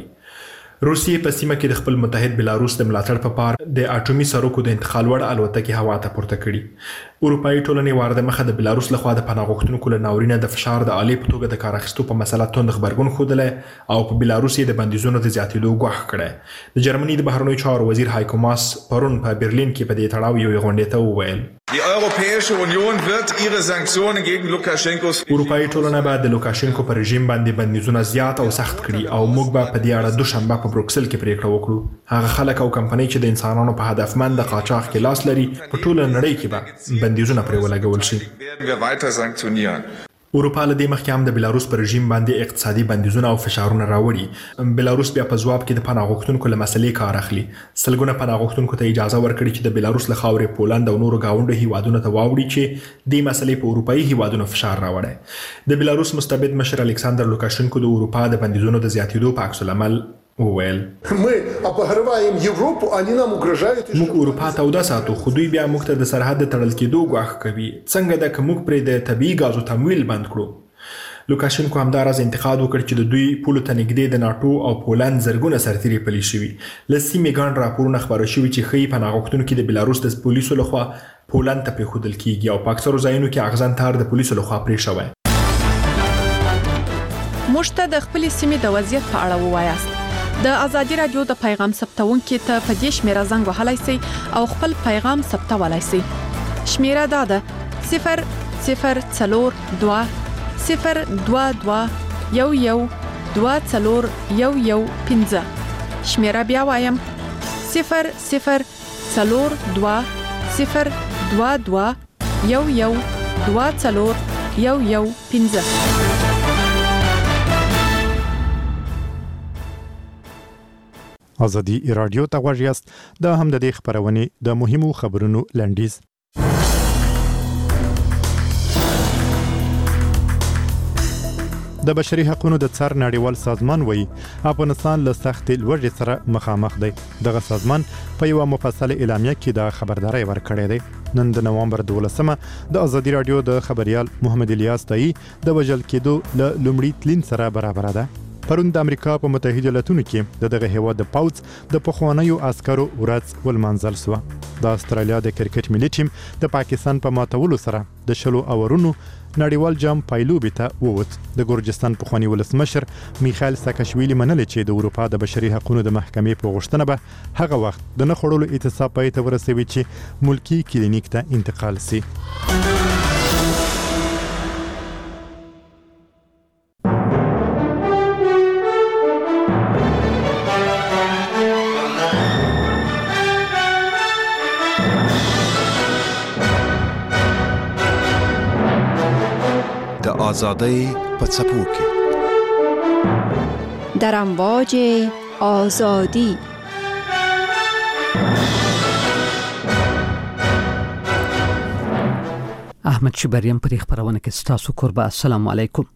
روسیې په سیمه کې د خپل متحد بیلاروس د ملاتړ په پار د اټومي سرکو د انتقال وړ الوتکې هوا ته پورته کړي. اروپאי ټولنې وار د مخه د بیلاروس لخوا د پناه غوښتونکو له ناورینه د فشار د آلې په توګه د کار اخیستو په مسله توند خبرګون ښودلی او په بیلاروس یې د بندیزونو د زیاتېدو ګواښ کړی. د جرمني د بهرنیو چارو وزیر هایکو ماس پرون په برلین کې په دې تړاو یوې غونډې ته وویل Die Europäische Union wird ihre Sanktionen gegen Lukaschenkos اروپאי ټولنه به د لوکاشنکو پر رژیم باندې بندیزونه زیات او سخت کړي او موږ به په دې اړه دوشنبه په بروکسل کې پریکړه وکړو. هغه خلک او کمپنۍ چې د انسانانو په هدفمند قاچاق کې لاس لري په ټوله نړۍ کې به بندیزونه پرې ولګول شي. werden wir weiter sanktionieren. اروپا له دې مخکې هم د بیلاروس پر رژیم باندې اقتصادي بندیزونه او فشارونه راوړي. بیلاروس بیا په ځواب کې د پناه غوښتونکو له مسلې کار اخلي. سلګونه پناه غوښتونکو ته اجازه ورکړي چې د بیلاروس له خاورې پولند او نورو ګاونډو هیوادونو ته واوړي چې دې مسلې په اروپאי هیوادونو فشار راوړي. د بیلاروس مستبد مشر الکساندر لوکاشنکو د اروپا د بندیزونو د زیاتېدو په عکس العمل وویل мы обогреваем Европу, они нам угрожают. موږ اروپا ته ودا ساتو خو دوی بیا موږ ته د سرحد د تړل کېدو غواخ کوي څنګه دا کوم پرې د طبيعي غازو تمویل بند کړو. لوکاشنکو همداراز انتقاد وکړ چې د دوی پولو ته نږدې د ناتو او پولند زرګونه سرتیري پلي شوي. له سیمې ګڼ راپورونه خبره شوي چې ښیي پناه غوښتونکي د بلاروس د پولیسو لخوا پولند ته پرېښودل کیږي او په اکثرو ځایونو کې اغزن تار د پولیسو لخوا پرې شوی. موږ ته د خپل سیمې د وضعیت په اړه ووایاست. د ازادي رادیو د پیغام ثبتونکو ته په دې شمیره زنګ وهلای شئ او خپل پیغام ثبتولای شئ. شمیره دا ده 004 022 11 24 15. شمیره بیا وایم 004 022 11 24 15. ازادي رادیو ته غوږ یاست. دا هم د دې خبرونه د مهمو خبرونو لنډیز. د بشري حقوقو د څار نړیوال سازمان وایي افغانستان له سخت لوږې سره مخامخ دی. دغه سازمان په یو مفصل اعلامیه کې د خبرداري ورکړې ده. نن د نوامبر 12مه د ازادي رادیو د خبريال محمد الیاس تای د وژل کېدو له لومړي تلین سره برابر ده. پرون د امریکا په متحده ایالاتونو کې دغه هیواد د پاوز د پخوانیو عسکرو ورځ ولمانځل شو. د استرالیا د کرکټ ملي ټیم د پاکستان په ماتولو سره د شلو اورونو نړیوال جام پایلوبې ته ووت. د ګورجستان پخوانی ولسمشر میخائیل ساکاشویلی منل چې د اروپا د بشري حقوقو د محکمې په غوښتنه به هغه وخت د نه خړولو اعتصاب پای ته ورسوي چې ملکی کلینیک ته انتقال شي. آزادی په څپو کې در امواج آزادی. احمد شبریم پر خبرونه کې ستاسو قربا. السلام علیکم.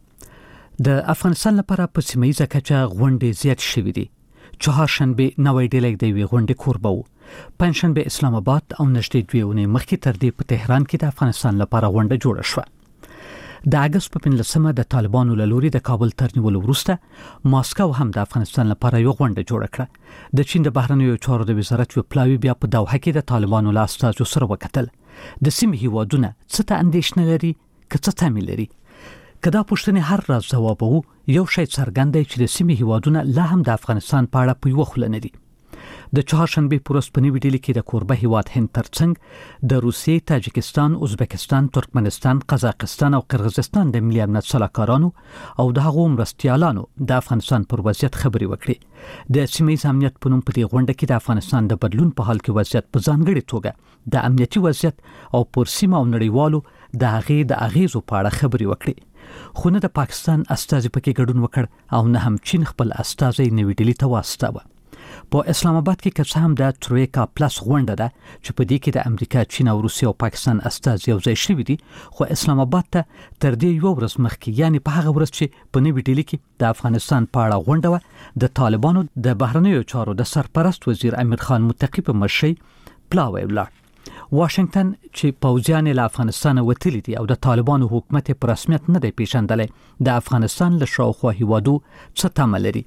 د افغانستان لپاره په سیمایي کچه غونډې زیات شوې دي. چهارشنبه نوې ډیلګ دی غونډې قربا وو. پنځشنبه اسلام آباد او نږدې 2 اونۍ مخکې تر دې په تهران کې د افغانستان لپاره غونډه جوړه شوه. د اگست په 15مه د طالبانو له لوري د کابل تر نیولو وروسته ماسکو هم د افغانستان لپاره یو غونډه جوړه کړه. د چین د بهرنیو چارو د وزارت یو پلاوی بیا په دوحه کې د طالبانو له استازو سره وکتل. د سیمې هیوادونه څه ته اندېښنه لري که څه تمه لري. کدا پوښتنه هر راز جواب وو یو شی څرګند دی چې د سیمې هیوادونه لا هم د افغانستان په اړه په یو خل نه دي. د چهارشنبه پورس په نیو ډیلی کې د کوربه هیواد هند ترڅنګ د روسیې، تاجکستان، ازبکستان، ترکمنستان، قزاقستان او قرغیزستان د ملي امنیت سلاکارانو او د هغو مرستیالانو د افغانستان پر وضعیت خبري وکړي. د سیمې امنیت په نوم په دې غونډه کې د افغانستان د بدلون په حال کې وضعیت په ځانګړي توګه د امنیتي وضعیت او پر سیمه او نړیوالو د هغې د اغیزو په اړه خبري وکړي. خو نه د پاکستان استازي پکې ګډون وکړ او نه هم چین خپل استازي نیو ډیلی ته واستاوه. په اسلام آباد کې که هم د ترویکا پلس غونډه ده چې په دې کې د امریکا، چین او روسیې او پاکستان استازي یو ځای شوي دي، خو اسلام آباد ته تر دې یو ورځ مخکې یعنی په هغه ورځ چې په نیو ډیلی کې د افغانستان په اړه غونډه و د طالبانو د بهرنیو چارو د سرپرست وزیر امیر خان متقی په مشرۍ پلاوی ولاړ. واشنگټن چې پوځیان له افغانستان وتلي دي او د طالبانو حکومت په رسمیت نه دی پیژندلی، د افغانستان له شاوخوا هیوادو څه تمه لري.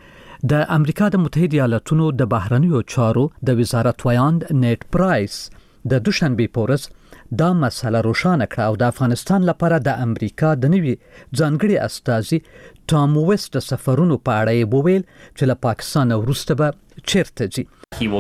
د امریکا د متحده ایالاتونو د بهرنیو چارو د وزارت ویاند نیټ پرایس د دوشنبه په ورځ دا مسله روښانه کړه او د افغانستان لپاره د امریکا د نوي ځانګړي استازي ټام ویست د سفرونو په اړه وویل چې له پاکستان وروسته به چیرته ځي.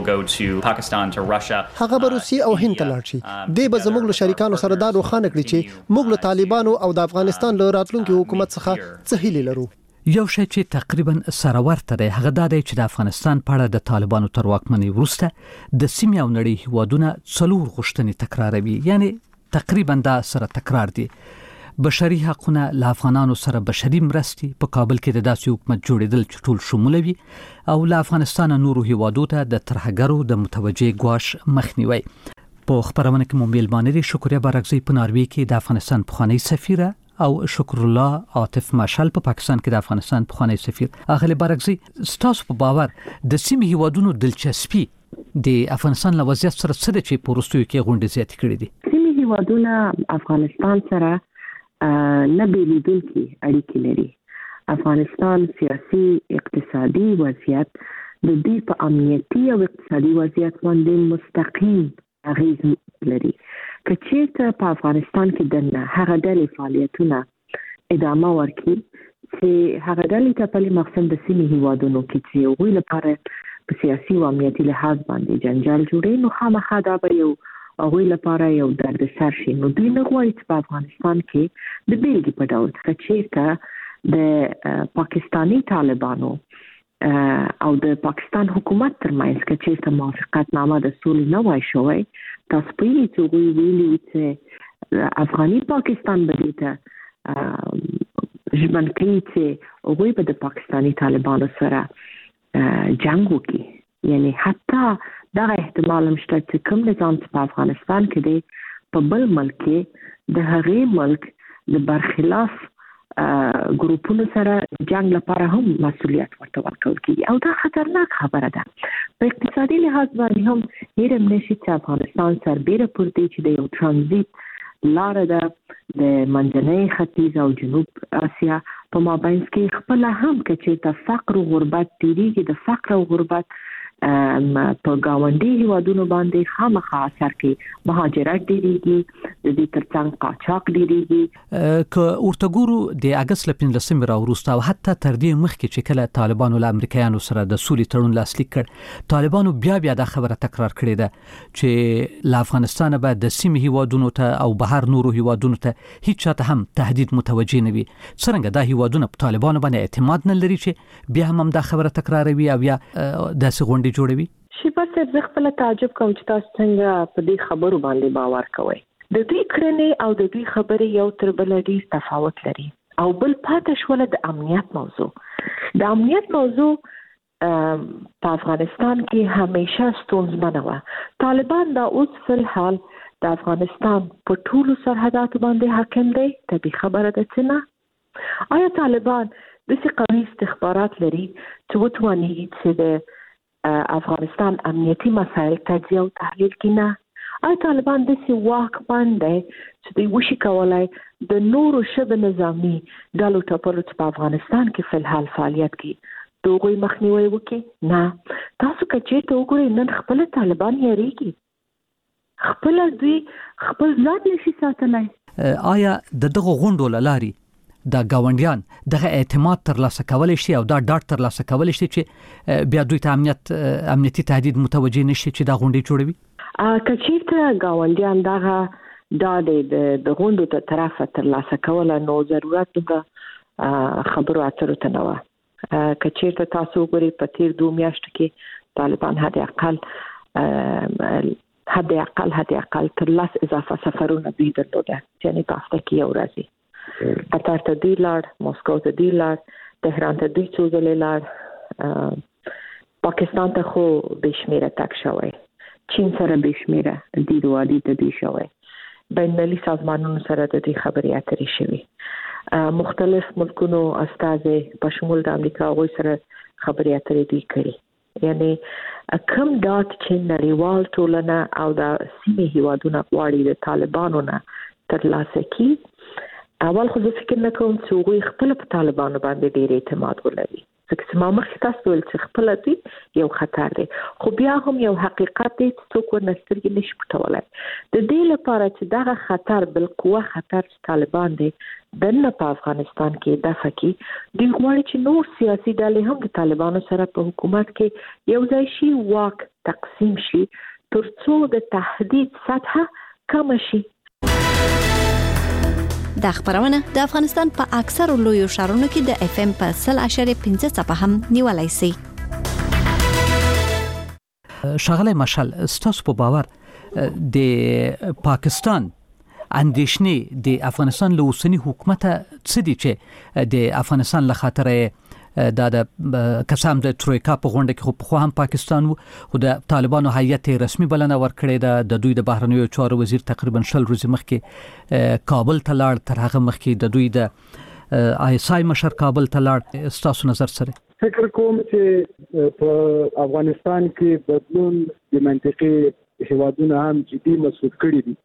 هغه به روسیې او هند ته لاړ شي. دی به زموږ له شریکانو سره دا روښانه کړي چې موږ له طالبانو او د افغانستان له راتلونکي حکومت څخه څه هیلې لرو. یو شی چې تقریبا سره ورته دی هغه دا دی چې د افغانستان په اړه د طالبانو تر واکمنۍ وروسته د سیمې او نړۍ هیوادونه 4 غوښتنې تکراروي، یعنی تقریبا دا سره تکرار دي. بشري حقوقونه، له افغانانو سره بشري مرستې، په کابل کې د داسې حکومت جوړېدل چې ټول شموله وي او له افغانستان نورو هیوادو ته د ترهګرو د متوجه ګواښ مخنیوي. په خبرونه کې مو میلمانه دي شکریا بارکزی په ناروې کې د افغانستان پخوانی سفیره او شکر الله عاطف مشال په پاکستان کې د افغانستان پخوانی سفیر. اغلی بارکزي ستاسو په باور د سیمې هیوادونو دلچسپي د افغانستان له وضعیت سره څه د چې پروستوي کې غونډې زیاتې کړې دي؟ سیمې هیوادونه افغانستان سره نه بیلیدونکي اړیکې لري. افغانستان سیاسي اقتصادي وضعیت د دې په امنیتي او اقتصادي وضعیت باندې مستقیم اغیز لري. که چیرته په افغانستان کې د هغه ډلې فعالیتونه ادامه ورکړي چې هغه ډلې ته په مقصد د سیمې هیوادونو کې چې هغوی لپاره په سیاسي او امنیتي لحاظ باندې جنجال جوړوي، نو خامخا دا به یو هغوی لپاره یو دردسر شي. نو دوی نه غواړي چې په افغانستان کې د بیلګې په ډول که چیرته د پاکستانی طالبانو او د پاکستان حکومت ترمنځ کې چیرته موافقت نامه د سولې نه وای شوی، تاسو په دې چې وی ویلي چې افغاني پاکستان به دې ته ژمن کوي چې هغوی به د پاکستانی طالبانو سره جنگ وکړي. یعنی حتی دا احتمال هم شته چې کوم نظام په افغانستان کې دی په بل ملک کې د هغې ملک د برخلاف ګروپونو سره جنگ لپاره هم مسؤلیت ورته ورکول کیږي او دا خطرناک خبره ده. په اقتصادي لحاظ باندې هم هیڅ نشي چې افغانستان سربېره پر دې چې د یو ترانزیت لار ده د منځنۍ ختیځ او جنوب اسیا په مابینځ کې خپل هم کې چې فقر او غربت ډیریږي، د فقر او غربت په گاونډي هیوادونو باندې خامخا اثر کوي، مهاجرت ډیریږي، د دې ترڅنګ قاچاق ډیریږي. که ورته ګورو د اگست ل 15 راوروسته او حتی تر دې مخکې چې کله طالبانو له امریکایانو سره د سولې تړون لاسلیک کړ، طالبانو بیا دا خبره تکرار کړې ده چې له افغانستان به د سیمې هیوادونو ته او بهر نورو هیوادونو ته هیڅ چاته هم تهدید متوجه نه وي. څرنګه دا هیوادونه په طالبانو باندې اعتماد نه لري چې بیا هم دا خبره تکراروي او یا داسې غونډې جوړوي؟ شیبا صاحب زه خپل تعجب کوم چې تاسو څنګه په دې خبرو باندې باور کوئ. د دوی کړنې او د دوی خبرې یو تر بل ډېر تفاوت لري. او بل پاتې شوله د امنیت موضوع. د امنیت موضوع په افغانستان کې همیشه ستونزمنه وه. طالبان دا اوس فی الحال د افغانستان په ټولو سرحداتو باندې حاکم دی. طبیعي خبره ده چې نه. آیا طالبان داسې قوي استخبارات لري چې وتواني چې د افغانستان امنیتي مسایل تجزیه او تحلیل کړي؟ نه. آیا طالبان داسې واکمن دی چې دوی وشي کولی د نورو شبه نظامي ډلو ټپلو چې په افغانستان کې فی الحال فعالیت کوي د هغوی مخنیوی وکړي؟ نه. تاسو که چېرته وګورئ نن خپله طالبان یېرېږي، خپله دوی خپل ځان نشي ساتلی. آیا د دغو غونډو له لارې د گاونډیان دغه اعتماد ترلاسه کولی شي او دا ډاډ ترلاسه کولی شي چې بیا دوی ته امنیتي تهدید متوجه نشي چې دا غونډې جوړوي؟ که چېرته ګاونډیان دغه ډاډ د غونډو ته طرفه ترلاسه کوله نو ضرورت د خبرو اترو ته نه وه. که چېرته تاسو وګورئ په تېر 2 میاشتو کې طالبان حد اقل تر 10 اضافه سفرونه دوی درلوده، یعنې په هفته کې یو ورځې. قطر ته دوی لاړ، موسکو ته دوی لاړ، تهران ته دوی څو ځلې لاړ، پاکستان ته خو بېشمېره تګ شوی، چین سره بېشمېره دید و عدید ته دوی شوی، بین المللي سازمانونو سره د دوی خبرې اترې شوي، مختلف ملکونو استازي په شمول د امریکا هغوی سره خبرې اترې دوی کړي. یعنی کوم ډاټ چې نړیوال ټولنه او د سیمې هیوادونه غواړي د طالبانو نه ترلاسه کړي، اول خو زه فکر نه کوم چې هغوی خپله په طالبانو باندې ډېر اعتماد ولري، ځکه چې ما مخکې تاسو وویل چې خپله دوی یو خطر دی، خو بیا هم یو حقیقت دی چې څوک ورنه سترګې نشي پټولی. د دې لپاره چې دغه خطر بالقوه خطر چې طالبان دی دننه په افغانستان کې دفع کړي، دوی غواړي چې نور سیاسي ډلې هم د طالبانو سره په حکومت کې یو ځای شي، واک تقسیم شي، تر څو د تهدید سطحه کمه شي. دا خبرونه د افغانستان په اکثر لویو ښارونو کې د اف ام په 0.5 څپه هم نیولای شي. شغله مشال ستاسو په باور د پاکستان اندیشنې د افغانستان له اوسنی حکومت څه دي چې د افغانستان له خاطر د قسم د ترویکا په غونډه کې خو هم پاکستان او د طالبانو هیئت رسمي بلنه ورکړې د دوی د بهرنیو چارو وزیر تقریبا 10 ورځې مخکې کابل ته لاړ. تر هغه مخکې د دوی د آیسای مشر کابل ته لاړ. تاسو نظر سره فکر کوم چې په افغانستان کې بدلون د منطقي هیوادونو هم جدي مسعود کړی دي.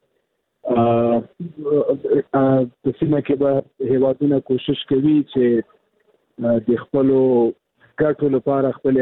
په سیمه کې به هیوادونه کوشش کوي چې د خپلو ګټو لپاره خپل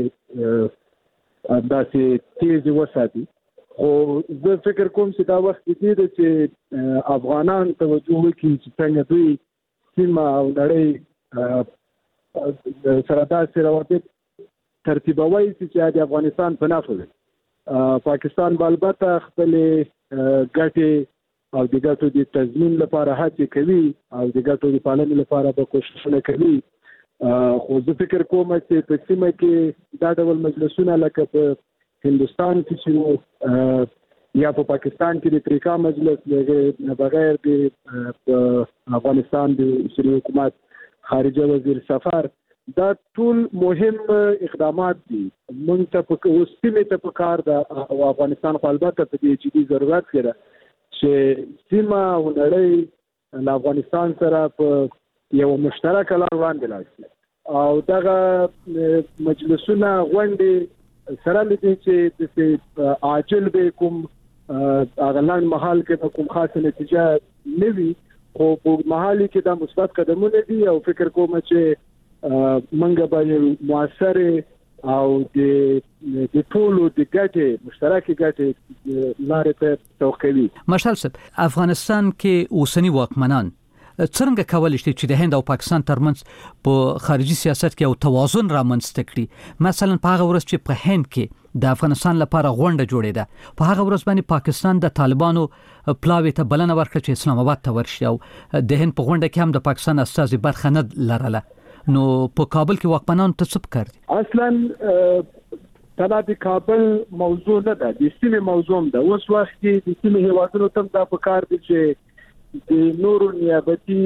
هڅې داسې تیز وساتي. خو زه فکر کوم چې دا وخت دی چې افغانان توجه وکړي چې څنګه دوی سیمه او نړۍ سره داسې روابط ترتیبوي چې د افغانستان په نفع وي. پاکستان البته خپل ګټې او د ګټو د تضمین لپاره هڅې کوي او د ګټو د پالنې لپاره به کوششونه کوي. خو زه فکر کوم چې په سیمه کې دا ډول مجلسونه لکه په هندوستان کې چې یا په پاکستان کې د تریکا مجلس بغیر د افغانستان د شری حکومت خارجه وزیر سفر، دا ټول مهم اقدامات دي. موږ ته په وسیله ته په کار د افغانستان خو البته په دې جدي ضرورت کړه چې سیمه او نړۍ له افغانستان سره په یو مشترک لار وړاندې لاړ شي او دغه مجلسونه غونډې سره لدی چې د عاجل به کوم اغلان محل کې کوم خاصه نتیجه نه وي، خو په محلي کې دا مثبت قدمونه دي او فکر کوم چې منګه به موثر او د ټولو د ګټې مشترکې ګټې لارې ته توقعوي. مشال صاحب، افغانستان کې اوسنی واکمنان څنګه کولای شي چې د هند او پاکستان ترمنځ په خارجي سیاست کې یو توازن رامنځته کړي؟ مثلا په هغه ورځ چې په هند کې د افغانستان لپاره غونډه جوړېده، په هغه ورځ باندې پاکستان د طالبانو پلاوي ته بلنه ورکړه چې اسلام آباد ته ورشي او د هند په غونډه کې هم د پاکستان استازي برخه نه لرله. نو په کابل کې واکمنان ته څه پکار دي؟ اصلا دا د کابل موضوع نه ده، د سیمې موضوع ده. اوس وخت کې د سیمې هیوادونو ته دا پکار دي چې د نورو نیابتي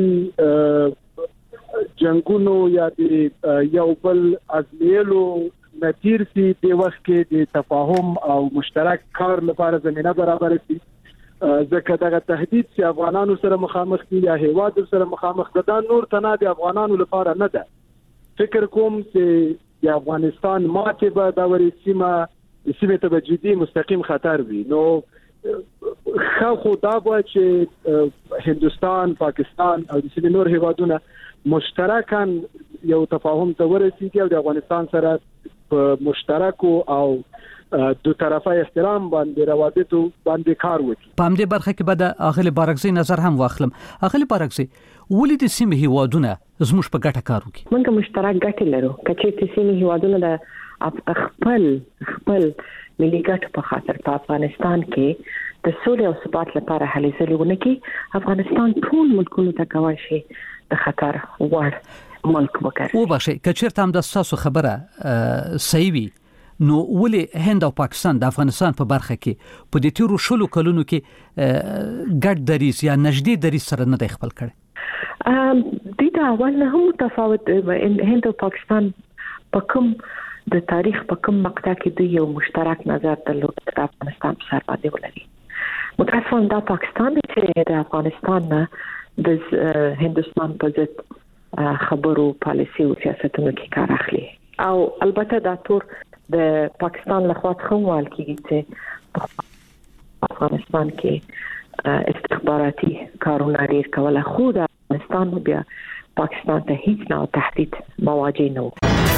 جنگونو یا د یو بل ازمیلو نتیر سي د وخت کې د تفاهم او مشترک کار لپاره زمينه برابر شي. ځکه دغه تهدید چې افغانانو سره مخامخ دي یا هیواد سره مخامخ ده، دا نور تنه د افغانانو لپاره نه ده. فکر کوم چې د افغانستان ماته به دا ورې سیمه ته به جدي مستقیم خطر وي. نو خو دا به چې هندوستان، پاکستان او د سیمې نور هیوادونه مشترکاً یو تفاهم ته ورسیږي او د افغانستان سره په مشترکو او دو طرفه احترام باندې روابطو باندې کار وکړي. په همدې برخه کې به د اغلی بارکزي نظر هم واخلم. اغلی بارکزي، ولې د سیمې هیوادونه زموږ په ګټه کار وکړي؟ موږ مشترک ګټې لرو. کچې د سیمې هیوادونه د خپل ملي ګټو په خاطر په افغانستان کې د سولې او ثبات لپاره هلې ځلې ونکړي، افغانستان ټول ملکونو ته کولی شي د خطر وړ ملک وګرځي. وبخښئ که چېرته هم د ستاسو خبره صحیح وي، نو ولې هند او پاکستان د افغانستان په برخه کې په دې تیرو 10 کلونو کې ګډ دریځ یا نږدې دریځ سره نه دی خپل کړی؟ دا اول نه هم متفاوت. هند او پاکستان په کوم د تاریخ په کوم مقطع کې دوی یو مشترک نظر درلود د افغانستان په سر باندې ولري. متاسفانه دا پاکستان چې د افغانستان نه د هندوستان په ضد خبرو پالیسي او سیاستونو کې کار اخلي او البته دا تور د پاکستان له خوا څخه ویل کېږي چې افغانستان کې استخباراتي کارونه ډېر کول، خو د افغانستان بیا پاکستان ته هیڅ نه تهدید مواجه نه و.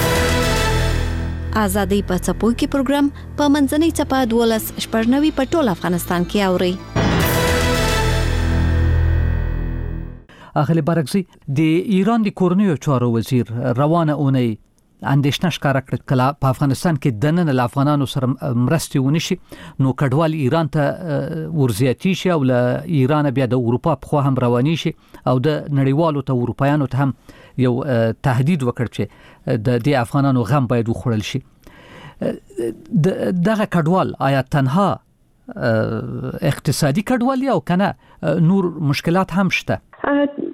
آزادۍ په څپو کې پروګرام په منځنۍ څپه 12:90 په ټول افغانستان کې اوري. اغلی بارکزي، د ایران د کورنیو چارو وزیر روانه اونۍ اندېښنه ښکاره کړه کله په افغانستان کې د نن له افغانانو سره مرستې ونشي نو کډوال ایران ته ورزیاتی شي او له ایران بیا د اروپا په خوا هم رواني شي او د نړیوالو ته اروپایانو ته هم یو تهدید وکړ چې د افغانانو غم باید وخوړل شي. دغه کډوال آیا تنها اقتصادي کډوال یا کنه نور مشکلات هم شته؟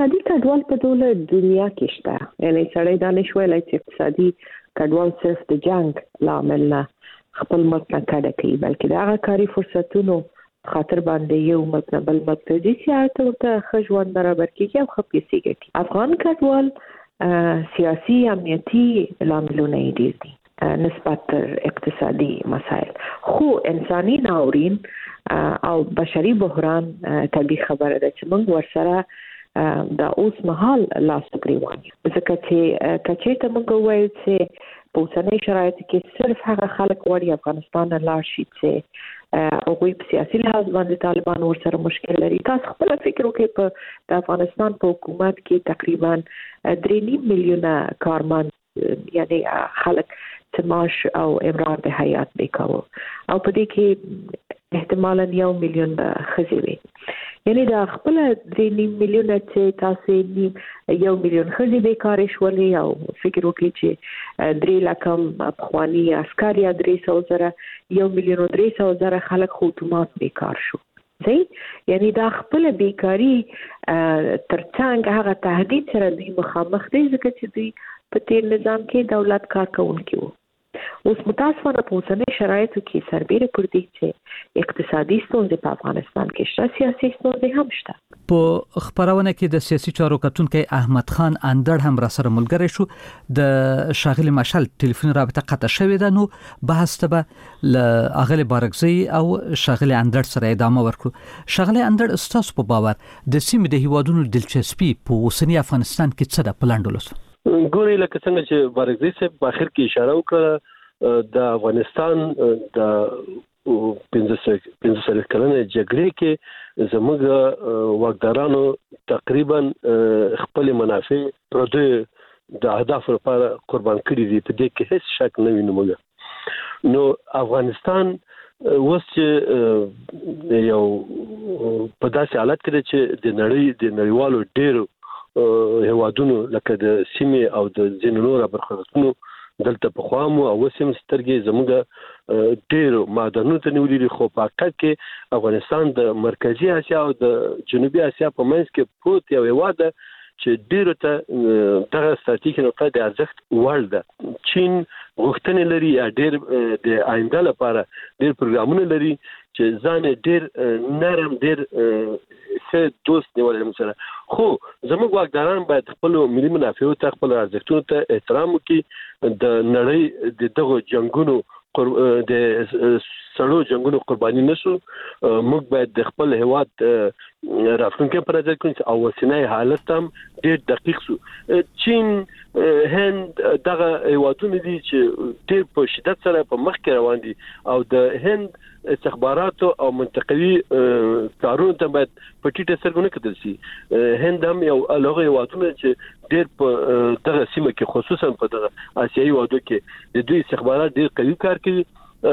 اقتصادي کډوال په ټوله دنیا کې شته. یعنی سړی دا نشي ویلای چې اقتصادي کډوال صرف د جنگ لامل نه خپل ملک نه کډه کوي، بلکې د هغه کاري فرصتونو خاطر باندې یو ملک نه بل ملک ته ځي چې ته ښه ژوند برابر کیږي او ښه پیسې ګټي. افغان کډوال سیاسي امنیتي لاملونه یې ډېر دي نسبت تر اقتصادي مسایل، خو انساني ناورین او بشري بحران طبيعي خبره ده چې موږ ورسره د اوس مهال لاس ګریوان ځکه چې کچې ته موږ وایو چې په اوسنۍ شرایطو کې صرف هغه خلک وړي افغانستان نه لاړ شي چې هغوی په سیاسي لحاظ باندې طالبان ورسره مشکل لري. تاسو خپل فکر وکړئ په د افغانستان په حکومت کې تقریبا 3.5 میلیونه کارمند یعنی خلک چې معاش او امرار د حیات بیکارو او په دې کې احتمالاً 1 میلیون ښځې وي. یعنی دا خپل 3.5 میلیونه چې تاسو 1 میلیون ښځې بیکارې شولې او فکر وکړئ چې 3 لکه افغاني عسکر یا 300,000 1 میلیون 300,000 خلک خو اتومات بیکار شو. یعنی دا خپل بیکاری ترڅنګ هغه تهدید سره دوی مخامخ دي ځکه چې دوی په تیر نظام کې دولت کارکونکي وو. اوس متاسفانه په اوسنۍ شرایطو کې سربېره پر دې چې اقتصادي ستونزې په افغانستان کې شته، سیاسي ستونزې هم شته. په خبرونه کې د سیاسي چارو کتونکي احمد خان اندړ هم را سره ملګری شو. د شاغلي مشال ټلیفون رابطه قطع شوې ده، نو بحث ته ل اغلی بارګزی او شاغلي اندړ سره ادامه ورکړو. شاغلي اندړ استاد په باور د سیمې د هیوادونو دلچسپي په اوسنی افغانستان کې څه ده پلاندولس؟ ګوري لکه څنګه چې بارګزی صاحب په اخر کې اشاره وکړه د افغانستان د 15 کلنې جګړې کې زموږ واکدارانو تقریبا خپل منافع پر د اهداف لپاره قربان کړي دي، په دې کې هیڅ شک نه وینم. نو افغانستان اوس چې یو په داسې حالت کې چې د نړیوالو ډېرو هیوادونو لکه د سیمې او د ځینو نورو برخلیکونو دلته په خوامو او وسیم سترګې زموږ ډېرو معدنونو ته نیولې دي، خو په حقیقت کې افغانستان د مرکزی اسیا او د جنوبي اسیا په منځ کې پروت یو هیواد ده چې ډېرو ته دغه ستراتیژیکي نقطه د ارزښت وړ ده. چین غوښتنې لري یا ډېر د آینده لپاره ډېر پروګرامونه لري چې ځان ډېر نرم ډېر څه دوست نیولې سره، خو زموږ واکداران باید خپل ملي منافعو ته خپل ارزښتونو ته احترام وکړي. د نړۍ د دغه جنگونو د سړو جنگونو قرباني نشو. موږ باید د خپل هیواد راتلونکي پر نظر کې او وسنۍ حالت هم ډېر دقیق شو. چین هند دغه هیوادونه دي چې ډېر په شدت سره په مخ کې روان دي او د هند استخباراتو او منطقوي کارونو ته باید په ټیټه سترګه کتل شي. هند هم یو هغه هیوادونه چې ډېر په دغه سیمه کې خصوصا په دغه آسیایي هیوادو کې د دوی استخبارات ډېر قوي کار کوي.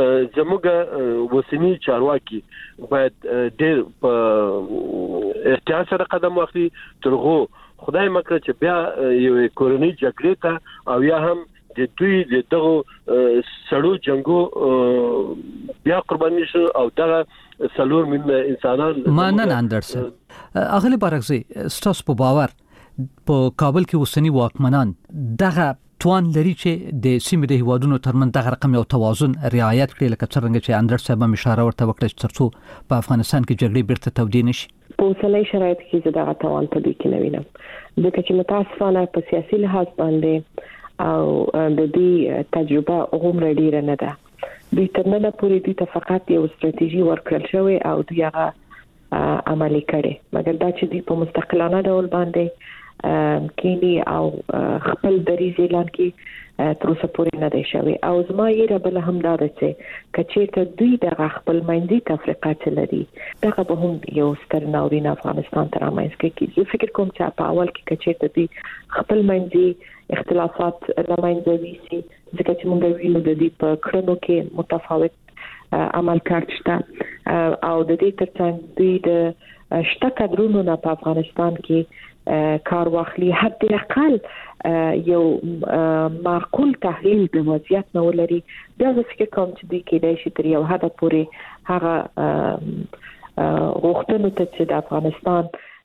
زموږ وسنی چارواکي باید ډېر په احتیاط سره قدم واخلي ترغو خدای مکړه چې بیا یو کورنۍ جګړې ته او یا هم د دوی دغه سړو جنگو بیا قرباني شو او دغه سلور من انسانان مانن اندرسن. اغلی بارګزی ستاسو په باور په کابل کې اوسنی واکمنان دغه توان لري چې د سیمې د هیوادونو ترمن دغه رقم یو توازن رعایت کړي لکه څنګه چې اندر صاحب هم اشاره ورته وکړه چې ترڅو په افغانستان کې جګړې بیرته تودې نشي؟ په اوسنۍ شرایط کې زه دغه توان په دې کې نه وینم ځکه چې متاسفانه په سیاسي لحاظ باندې او د دې تجربه غومره ډیره نه ده. دوی تر ننه پورې دوی ته فقط یو ستراتیژي ورکړل شوی او دوی هغه عملي کړي، مګر دا چې دوی په مستقلانه ډول باندې کینی او خپل دریز اعلان کې تر اوسه پورې نه دی شوی. او زما یې ربله هم دا ده چې کچېرته دوی دغه خپل منځي تفریقات لري دغه به هم یو ستر ناورین افغانستان ته رامنځته کړي. زه فکر کوم چې په اول کې کچېرته دوی خپل منځي اختلافات لمنځه ویسي ځکه چې موږ وینو د دې په کړنو کې متفاوت عمل کار شته او د دې ترڅنګ دوی د شته کډرونو نه په افغانستان کې کار واخلي حد اقل یو معقول تحلیل د وضعیت نو لري. دا زه فکر کوم چې دوی کېدای شي تر یو حد پورې هغه غوښتنو ته چې د افغانستان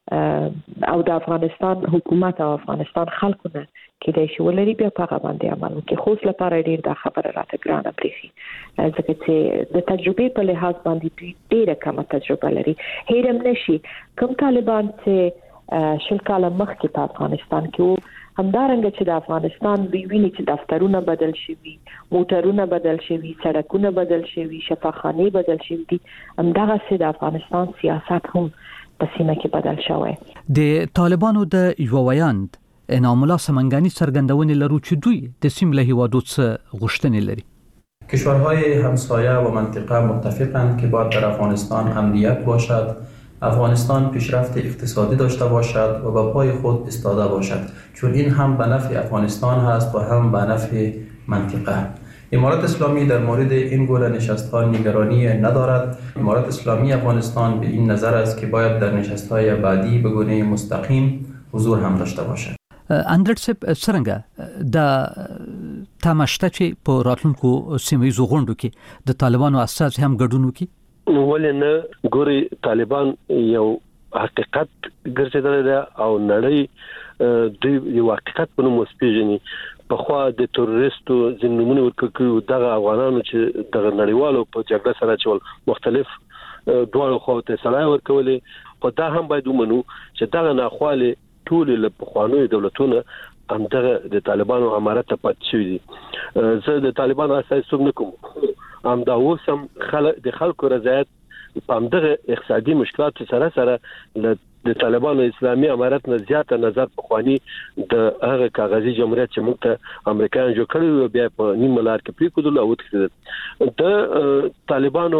او د افغانستان حکومت او افغانستان خلکو نه کېدای شي ولري بیا په هغه باندې عمل وکړي. خو اوس لپاره ډیر دا خبره راته ګرانه برېښي ځکه چې د تجربې په لحاظ باندې ډیره کمه تجربه لري. هیرم نشي کوم طالبان چې شل کاله مخکې په افغانستان کې همدارنګه چې د افغانستان ویني چې دفترونه بدل شوي، موټرونه بدل شوي، سړکونه بدل شوي، شفاخانه بدل شوي دي، همدغه سي د افغانستان سیاست هم په سیمه کې بدل شوی. د طالبانو د یو ویاند انعام الله سمنګانی څرګندونې لرو چې دوی د سیمه له هیوادو څخه غوښتنې لري. کشورهای همسایه و منطقه متفقند که باید در افغانستان امنیت باشد، افغانستان پیشرفت اقتصادی داشته باشد و به پای خود ایستاده باشد، چون این هم به نفع افغانستان هست و هم به نفع منطقه. امارات اسلامی در مورد این گونه نشست‌ها نگرانی ندارد. امارات اسلامی افغانستان به این نظر است که باید در نشست‌های بعدی به گونه مستقیم حضور هم داشته باشد. اندر څنګه د تماشته چې په راتلونکو سیمه‌یزو غونډو کې د طالبانو اساس هم ګډون وکړي؟ ولنه ګوري طالبان یو حقیقت ګرځیدل ده او نړۍ دوی یو حقیقت په نوم وسپیژني. په خوا د تروریستو ځینمنو ورکړو دغه افغانانو چې دغه نړیوالو په جګړه سره چول مختلف دوه خواته سلای ورکولې، خو دا هم باید ومنو چې دغه ناخواله ټول له پخوانیو دولتونو همدغه د طالبانو امارت پات شوی دي. زه د طالبانو اساس څوک نه کوم، هم دا اوسم د خلکو رضایت په همدغه اقتصادي مشکلات سره د طالبانو اسلامي امارت نه زیاته نظر پخوانی د هغه کاغذي جمهوریت چې موږ ته امریکایان جوړ کړی بیا په نیم لار کې پریکودل او تخدید د طالبانو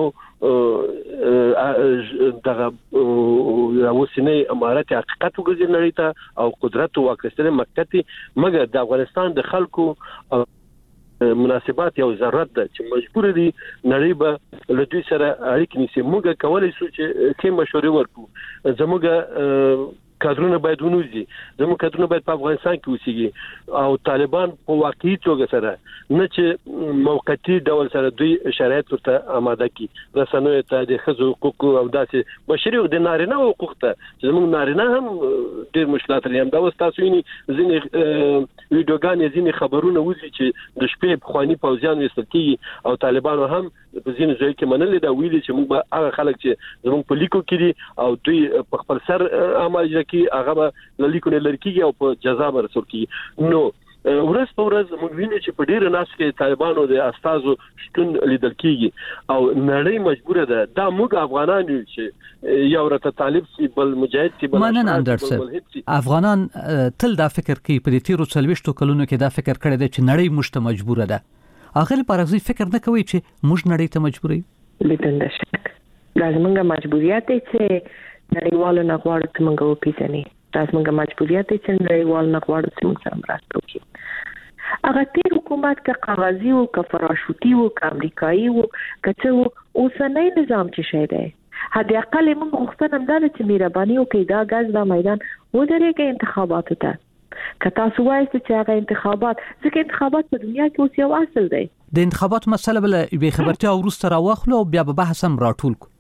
دغه اوسنی امارت حقیقت وګرځي نړۍ ته او قدرت او واکستنه مکتي، مګر د افغانستان د خلکو مناسبات یو ضرورت ده چې مجبور دي نړۍ به له دوی سره اړیکې نیسي. موږ کولای شو چې کې مشورې ورکړو، زموږ کادرونه باید ونوځي، زموږ کادرونه باید په افغانستان کې اوسېږي او طالبان په واقعي توګه سره نه چې موقتی ډول سره دوی شرایط ورته آماده کړي، رسنیو ته د ښځو حقوق او داسې بشري او د نارینه حقوق ته چې زموږ نارینه هم ډېر مشکلات لري. دا اوس تاسو ویني ځینې ویډیوګانې ځینې خبرونه وځي چې د شپې پخواني پوځیان وستل کېږي او طالبانو هم په ځینې ځای کې منلي دا ویلي چې موږ به هغه خلک چې زموږ په لیکو کې دي او دوی په خپل سر عمل کوي هغه به لیکو نه لرکیږي او په جزا به رسول کیږي. نو ورځ په ورځ موږ وینو چې په ډیره ناس کې طالبانو د استازو شتون لیدل کیږي او نړۍ مجبوره ده دا موږ افغانان چې یو رته طالب سي بل مجاهد سي بل منن اندرسن افغانان تل دا فکر کوي په دې تیرو 40 کلونو کې دا فکر کړی دی چې نړۍ مشته مجبوره ده. اغه لپاره فکر نه کوي چې موږ نړۍ ته مجبوري لیدل شک دا زموږه مجبوریت دی چې نړیوالو نه غواړي چې موږ وپیژني، دا زموږه مجبوریت دی چې نړیوال نه غواړي چې موږ سره مرسته وکړي. هغه تیر حکومت که کاغذي او که فراشوتي او که امریکایي او که څه اوسنۍ نظام چې شي دی حد اقل موږ غوښتنه هم ده چې مهرباني وکړي دا غاز دا میدان ودرېږي انتخاباتو ته. که تاسو وایئ چې هغه انتخابات ځکه انتخابات په دنیا کې اوس یو اصل دی. د انتخابات مسله بل به خبرتي او وروسته راوخلو او بیا به بحث هم راټول کو.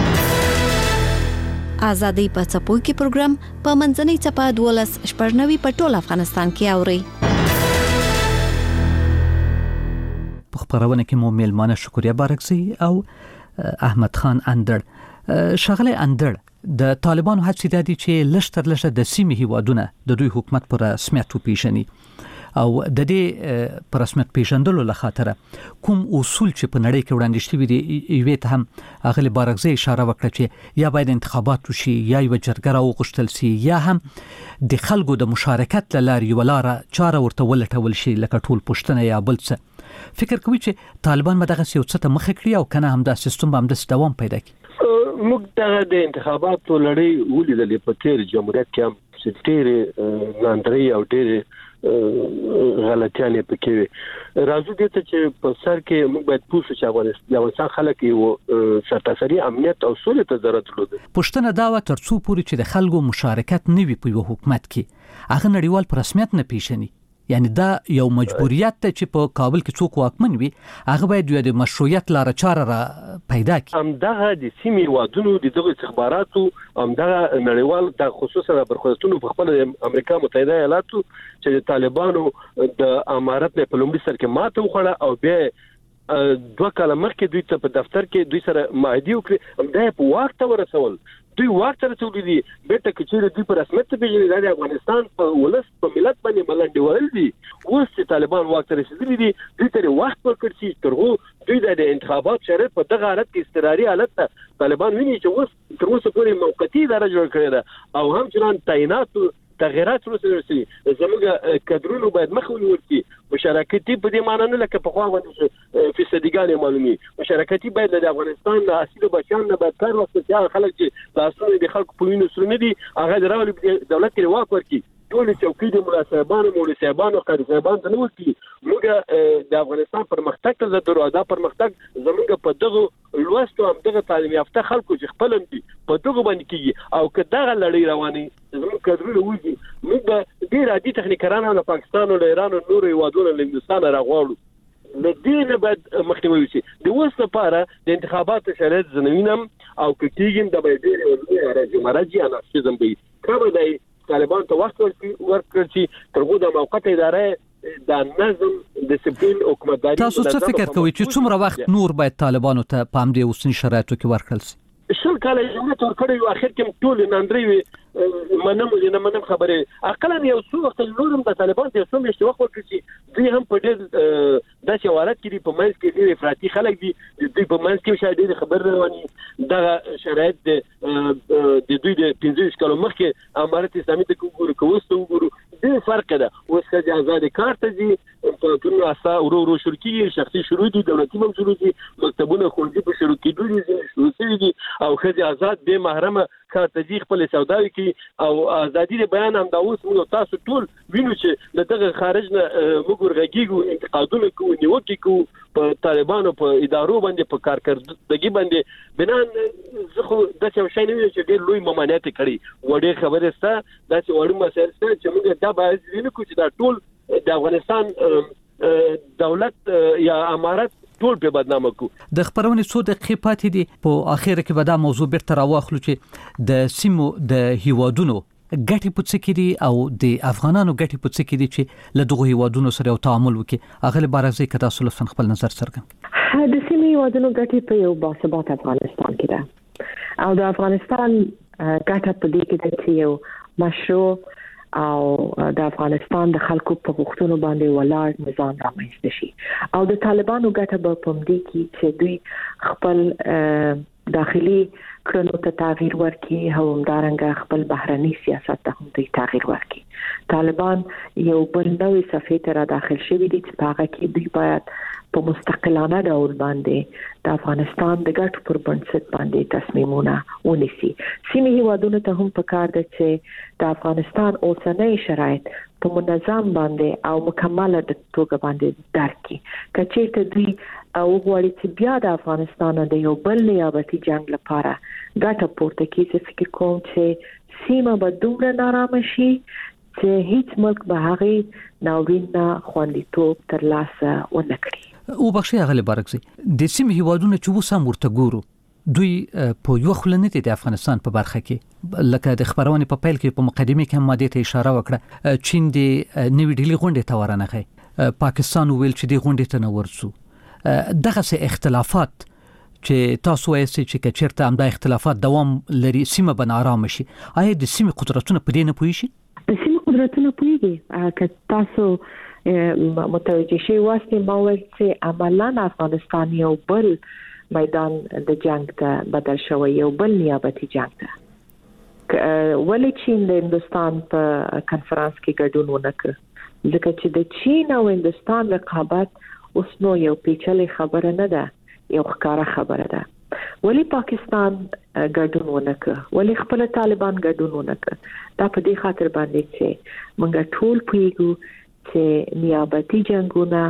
ازادي په څپو کې پروګرام په منځنۍ چپه 12 په ټول افغانستان کې اوري. په خبرونه کې مو میلمانه شکریا بارکزي او احمد خان اندر. شغله اندر د طالبانو هڅې د دي چې لشتر لشه د سیمې هیوادونه د دوی حکومت پر رسمیت وپیژني او د دې پر رسمیت پیژندلو لخاطر کوم اصول چې په نړۍ کې وړاندې شوي دي یوه ته هم اغلی بارغزي اشاره وکړه چې یا باید انتخابات وشي یا یو جرګه راوغښتل شي یا هم د خلکو د مشارکت لاره یو لاره چاره ورته ولټول شي لکه ټول پښتنه یا بل څه. فکر کوي چې طالبان مدغه یو څه ته مخ کړی او کنه هم د سیستم هم د دوام پیدا کړي. موږ د انتخاباتو لړۍ ولیدلې په تیر جمهوریت کې هم چې ډېر ناندري او ډېر غلطیانې پکې وي. راځو دې ته چې په سر کې موږ باید پوه شو چې افغانستان خلک یو سرتاسري امنیت او سولې ته ضرورت لري. پښتنه دا و ترڅو پورې چې د خلکو مشارکت نه وي په یو حکومت کې هغه نړیوال په رسمیت نه پیژني یعنی دا یو مجبوریت ته چې په کابل کې څوک واکمن وي هغه باید د مشروعیت لار چاره را پیدا کړي. همدغه د سیمې وادونو د دغه استخباراتو همدغه نړیوال د خصوصا برخوستونو په خپل امریکا متحده ایالاتو چې د طالبانو د امارت په لومړي سر کې ماته وخوړه او بیا 2 کال مخکې دوی ته په دفتر کې دوی سره معاهده وکړه همدغه په وخت ورسول. دوی وخت رسولې دي بیرته کچېره دوی په رسمیت پیژني د افغانستان په ولس په ملت باندې ملنډي ورل دي. اوس چې طالبان وخت رسېدلي دي دوی ته وخت ورکړ چې ترغو دوی د انتخابات شرط په دغه حالت کې استقراري حالت ته طالبان ویني چې اوس تر اوسه پورې موقتی اداره جوړ کړې ده او همچنان تعینات تغیرات ورسري زموږ کډرونو باید مخونی ورتي مشارکتي په دې معنی نه لکه په خوا باندې فیصدګان معلومي مشارکتي باید د افغانستان د اصلي بچیان نه باید کار وکړي چې خلک چې تاسو د خلکو په وینو سره نه دي هغه دراول دولت کې واک ورکړي ټول چوکۍ د مناسبانو مولسیبانو قاری صاحبان ته نو ورتي موږ د افغانستان پرمختګ ته ضرورت ده پرمختګ زموږ په دغه لوستو هم دغه تعلیم یافته خلکو چې خپل په دغه باندې کیږي او که دغه لړۍ رواني زموږ کډرونه وږي موږ ډیر عادي تخنیکران له پاکستان او ایران او نورو هیوادونو له هندستان راغواړو د دې نه بعد مخنیوي شي د اوس لپاره د انتخاباتو شرایط زنوینم او کټیګم د ډیر راځي مرجع اناستم به کومه دی طالبان ته وخت ورکړي چې ترغو د موقت ادارې د نظم ډیسپلین او حکومتداري تاسو څه فکر کوئ چې څومره وخت نور باید طالبانو ته په همدې اوسنی شرایطو کې ورکړل شي؟ شل کاله جمهوریت ورکړی او اخر کې ټول ناندري منم خبره اقلا یو څو وخت نورم د طالبان ته څو میاشتې وخت ورکړي چې دوی هم په ډېر داسې حالت کې په منځ کې ډېر افراطي خلک دي دوی په منځ کې شاید ډېر خبر رواني دغه شرایط د دوی د 15 کالو مخکې امارت اسلامي ته وګورو ډېر فرق ده. اوس چې آزاد کار ته دي په ټول اساس ورو شروع کیږي شخصي شروع دي دولتي هم شروع دي مکتبونه ښوونځي په شروع کېدو دي شروع دي او خځې آزاد به محرمه کار ته دي خپل سوداوي کوي او ازادي د بیان هم دا اوس موږ تاسو ټول وینو چې دغه خارج نه موږ ورغږیږو انتقادونه کوو نیوکې کوو په طالبانو په ادارو باندې په کارکردګي باندې بنان زه خو د څه شي نه ویل چې ډېر لوی ممانعت کړي وړي خبره ستا دا چې وړي مسایل ستا چې موږ دا باید وینو چې دا ټول د افغانستان دولت یا امارت ټول په بدنامه کو. د خبرونې څو دقیقې پاتې دي په اخر کې به دا موضوع بیرته راواخلو چې د سیمو د هیوادونو ګټې په څه کې دي او د افغانانو ګټې په څه کې دي چې له دغه هیوادونو سره یو تعامل وکړي هغه لپاره ځکه که تاسو لفظ خپل نظر څرګند کړئ. د سیمې هیوادونو ګټې په یو باثبات افغانستان کې ده او د افغانستان ګټه په دې کې ده چې یو مشروع او د افغانستان د خلکو په غوښتنو باندې ولاړ نظام رامنځته شي او د طالبانو ګټه به په دې کې چې دوی خپل داخلي کړنو ته تغییر ورکړي او همدارنګه خپل بهرني سیاست ته هم تغییر ورکړي. طالبان یو بل نوې صفحه ته را داخل شوي دي چې په هغه کې دوی باید په مستقلانه ډول باندې د افغانستان د ګټو پر بنسټ باندې تصمیمونه ونیسي. سیمې هیوادونو ته هم پکار ده چې د افغانستان اوسنۍ شرایط په منظم باندې او مکمله توګه باندې درک کړي. که چېرته دوی وغواړي چې بیا د افغانستان د یو بل نیابتي جنگ لپاره ګټه پورته کړي زه فکر کوم چې سیمه به دومره نارامه شي چې هیڅ ملک به هغې ناورین نه خوندیتوب ترلاسه ونه کړي. او بخشي هغه برعکس د سیمې هیوادونو چې وسه مرته ګورو دوی په یو خلنه د افغانستان په برخه کې لکه د خبرونه په پیل کې په مقدمه کې ماده ته اشاره وکړه چین د نوې ډیلی غونډه ته ورنغی پاکستان ویل چې د غونډه ته نه ورسو دغه سه اختلافات چې تاسو یې چې چیرته هم د اختلافات دوام لري سیمه بن آرام شي آیا د سیمې قدرتونه په دې نه پوي شي د سیمې قدرتونه پويږي که تاسو متوجه شي واسطه باور چې عملاً افغانستان یو بل میدان د جنگ ته بدل شوی یو بل نیابتي جنگ ته ولې چین د هندستان په کانفرنس کې ګډون ونکړ ځکه چې د چین او هندستان رقابت اوس نو یو پیچلې خبره نه ده یو ښکاره خبره ده. ولی پاکستان ګډون ونکړ ولی خپل طالبان ګډون ونکړ دا په دې خاطر باندې چې موږ ټول پوهیږو چې نیابتي جنگونه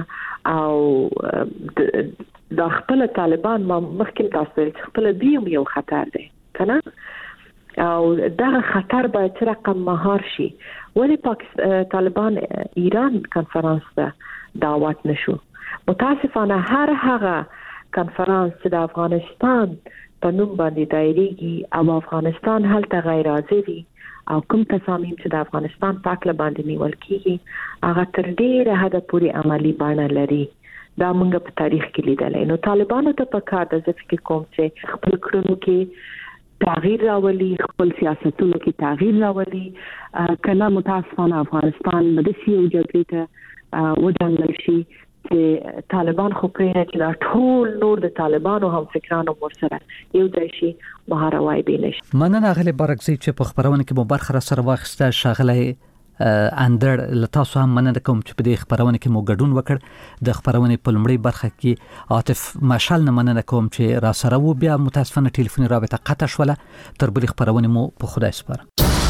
او د خپل طالبان مخکې تاسو خپل دیم یو خطر دی کنه او دغه خطر باید چې رقم مهار شي. ولی طالبان ایران کنفرانس ته دعوت نشو. متاسفانه هر هغه کنفرانس چې د افغانستان په نوم باندې دایریږي او افغانستان هلته غیر حاضر او کوم تصامیم چې د افغانستان په اړه باندې نیول کیږي هغه تر ډیره حد پورې عملی بڼه لري. دا موږ په تاریخ کې لیدلې. نو طالبانو ته په کار د ځکه کوم چې خپل کړنو کې تغییر راولي، خپل سیاستونو کې تغییر راولي. کله متاسفانه افغانستان د سیاسي جګړې ته ودانل شي چې طالبان خو پرې چې دا ټول نور د طالبانو هم فکرانو ورسره یو ځای شي مهاروای بینش. مننه غلي برکزي چې په خبرونه کې مو برخه سره واخسته شاغله اندر لتاسو هم مننه کوم چې په دې خبرونه کې مو ګډون وکړ. د خبرونه په لومړی برخه کې عاطف مشال نه مننه کوم چې را سره و بیا متاسفانه ټلیفوني رابطه قطع شوله. تر بلې خبرونه مو په خدای سپارم.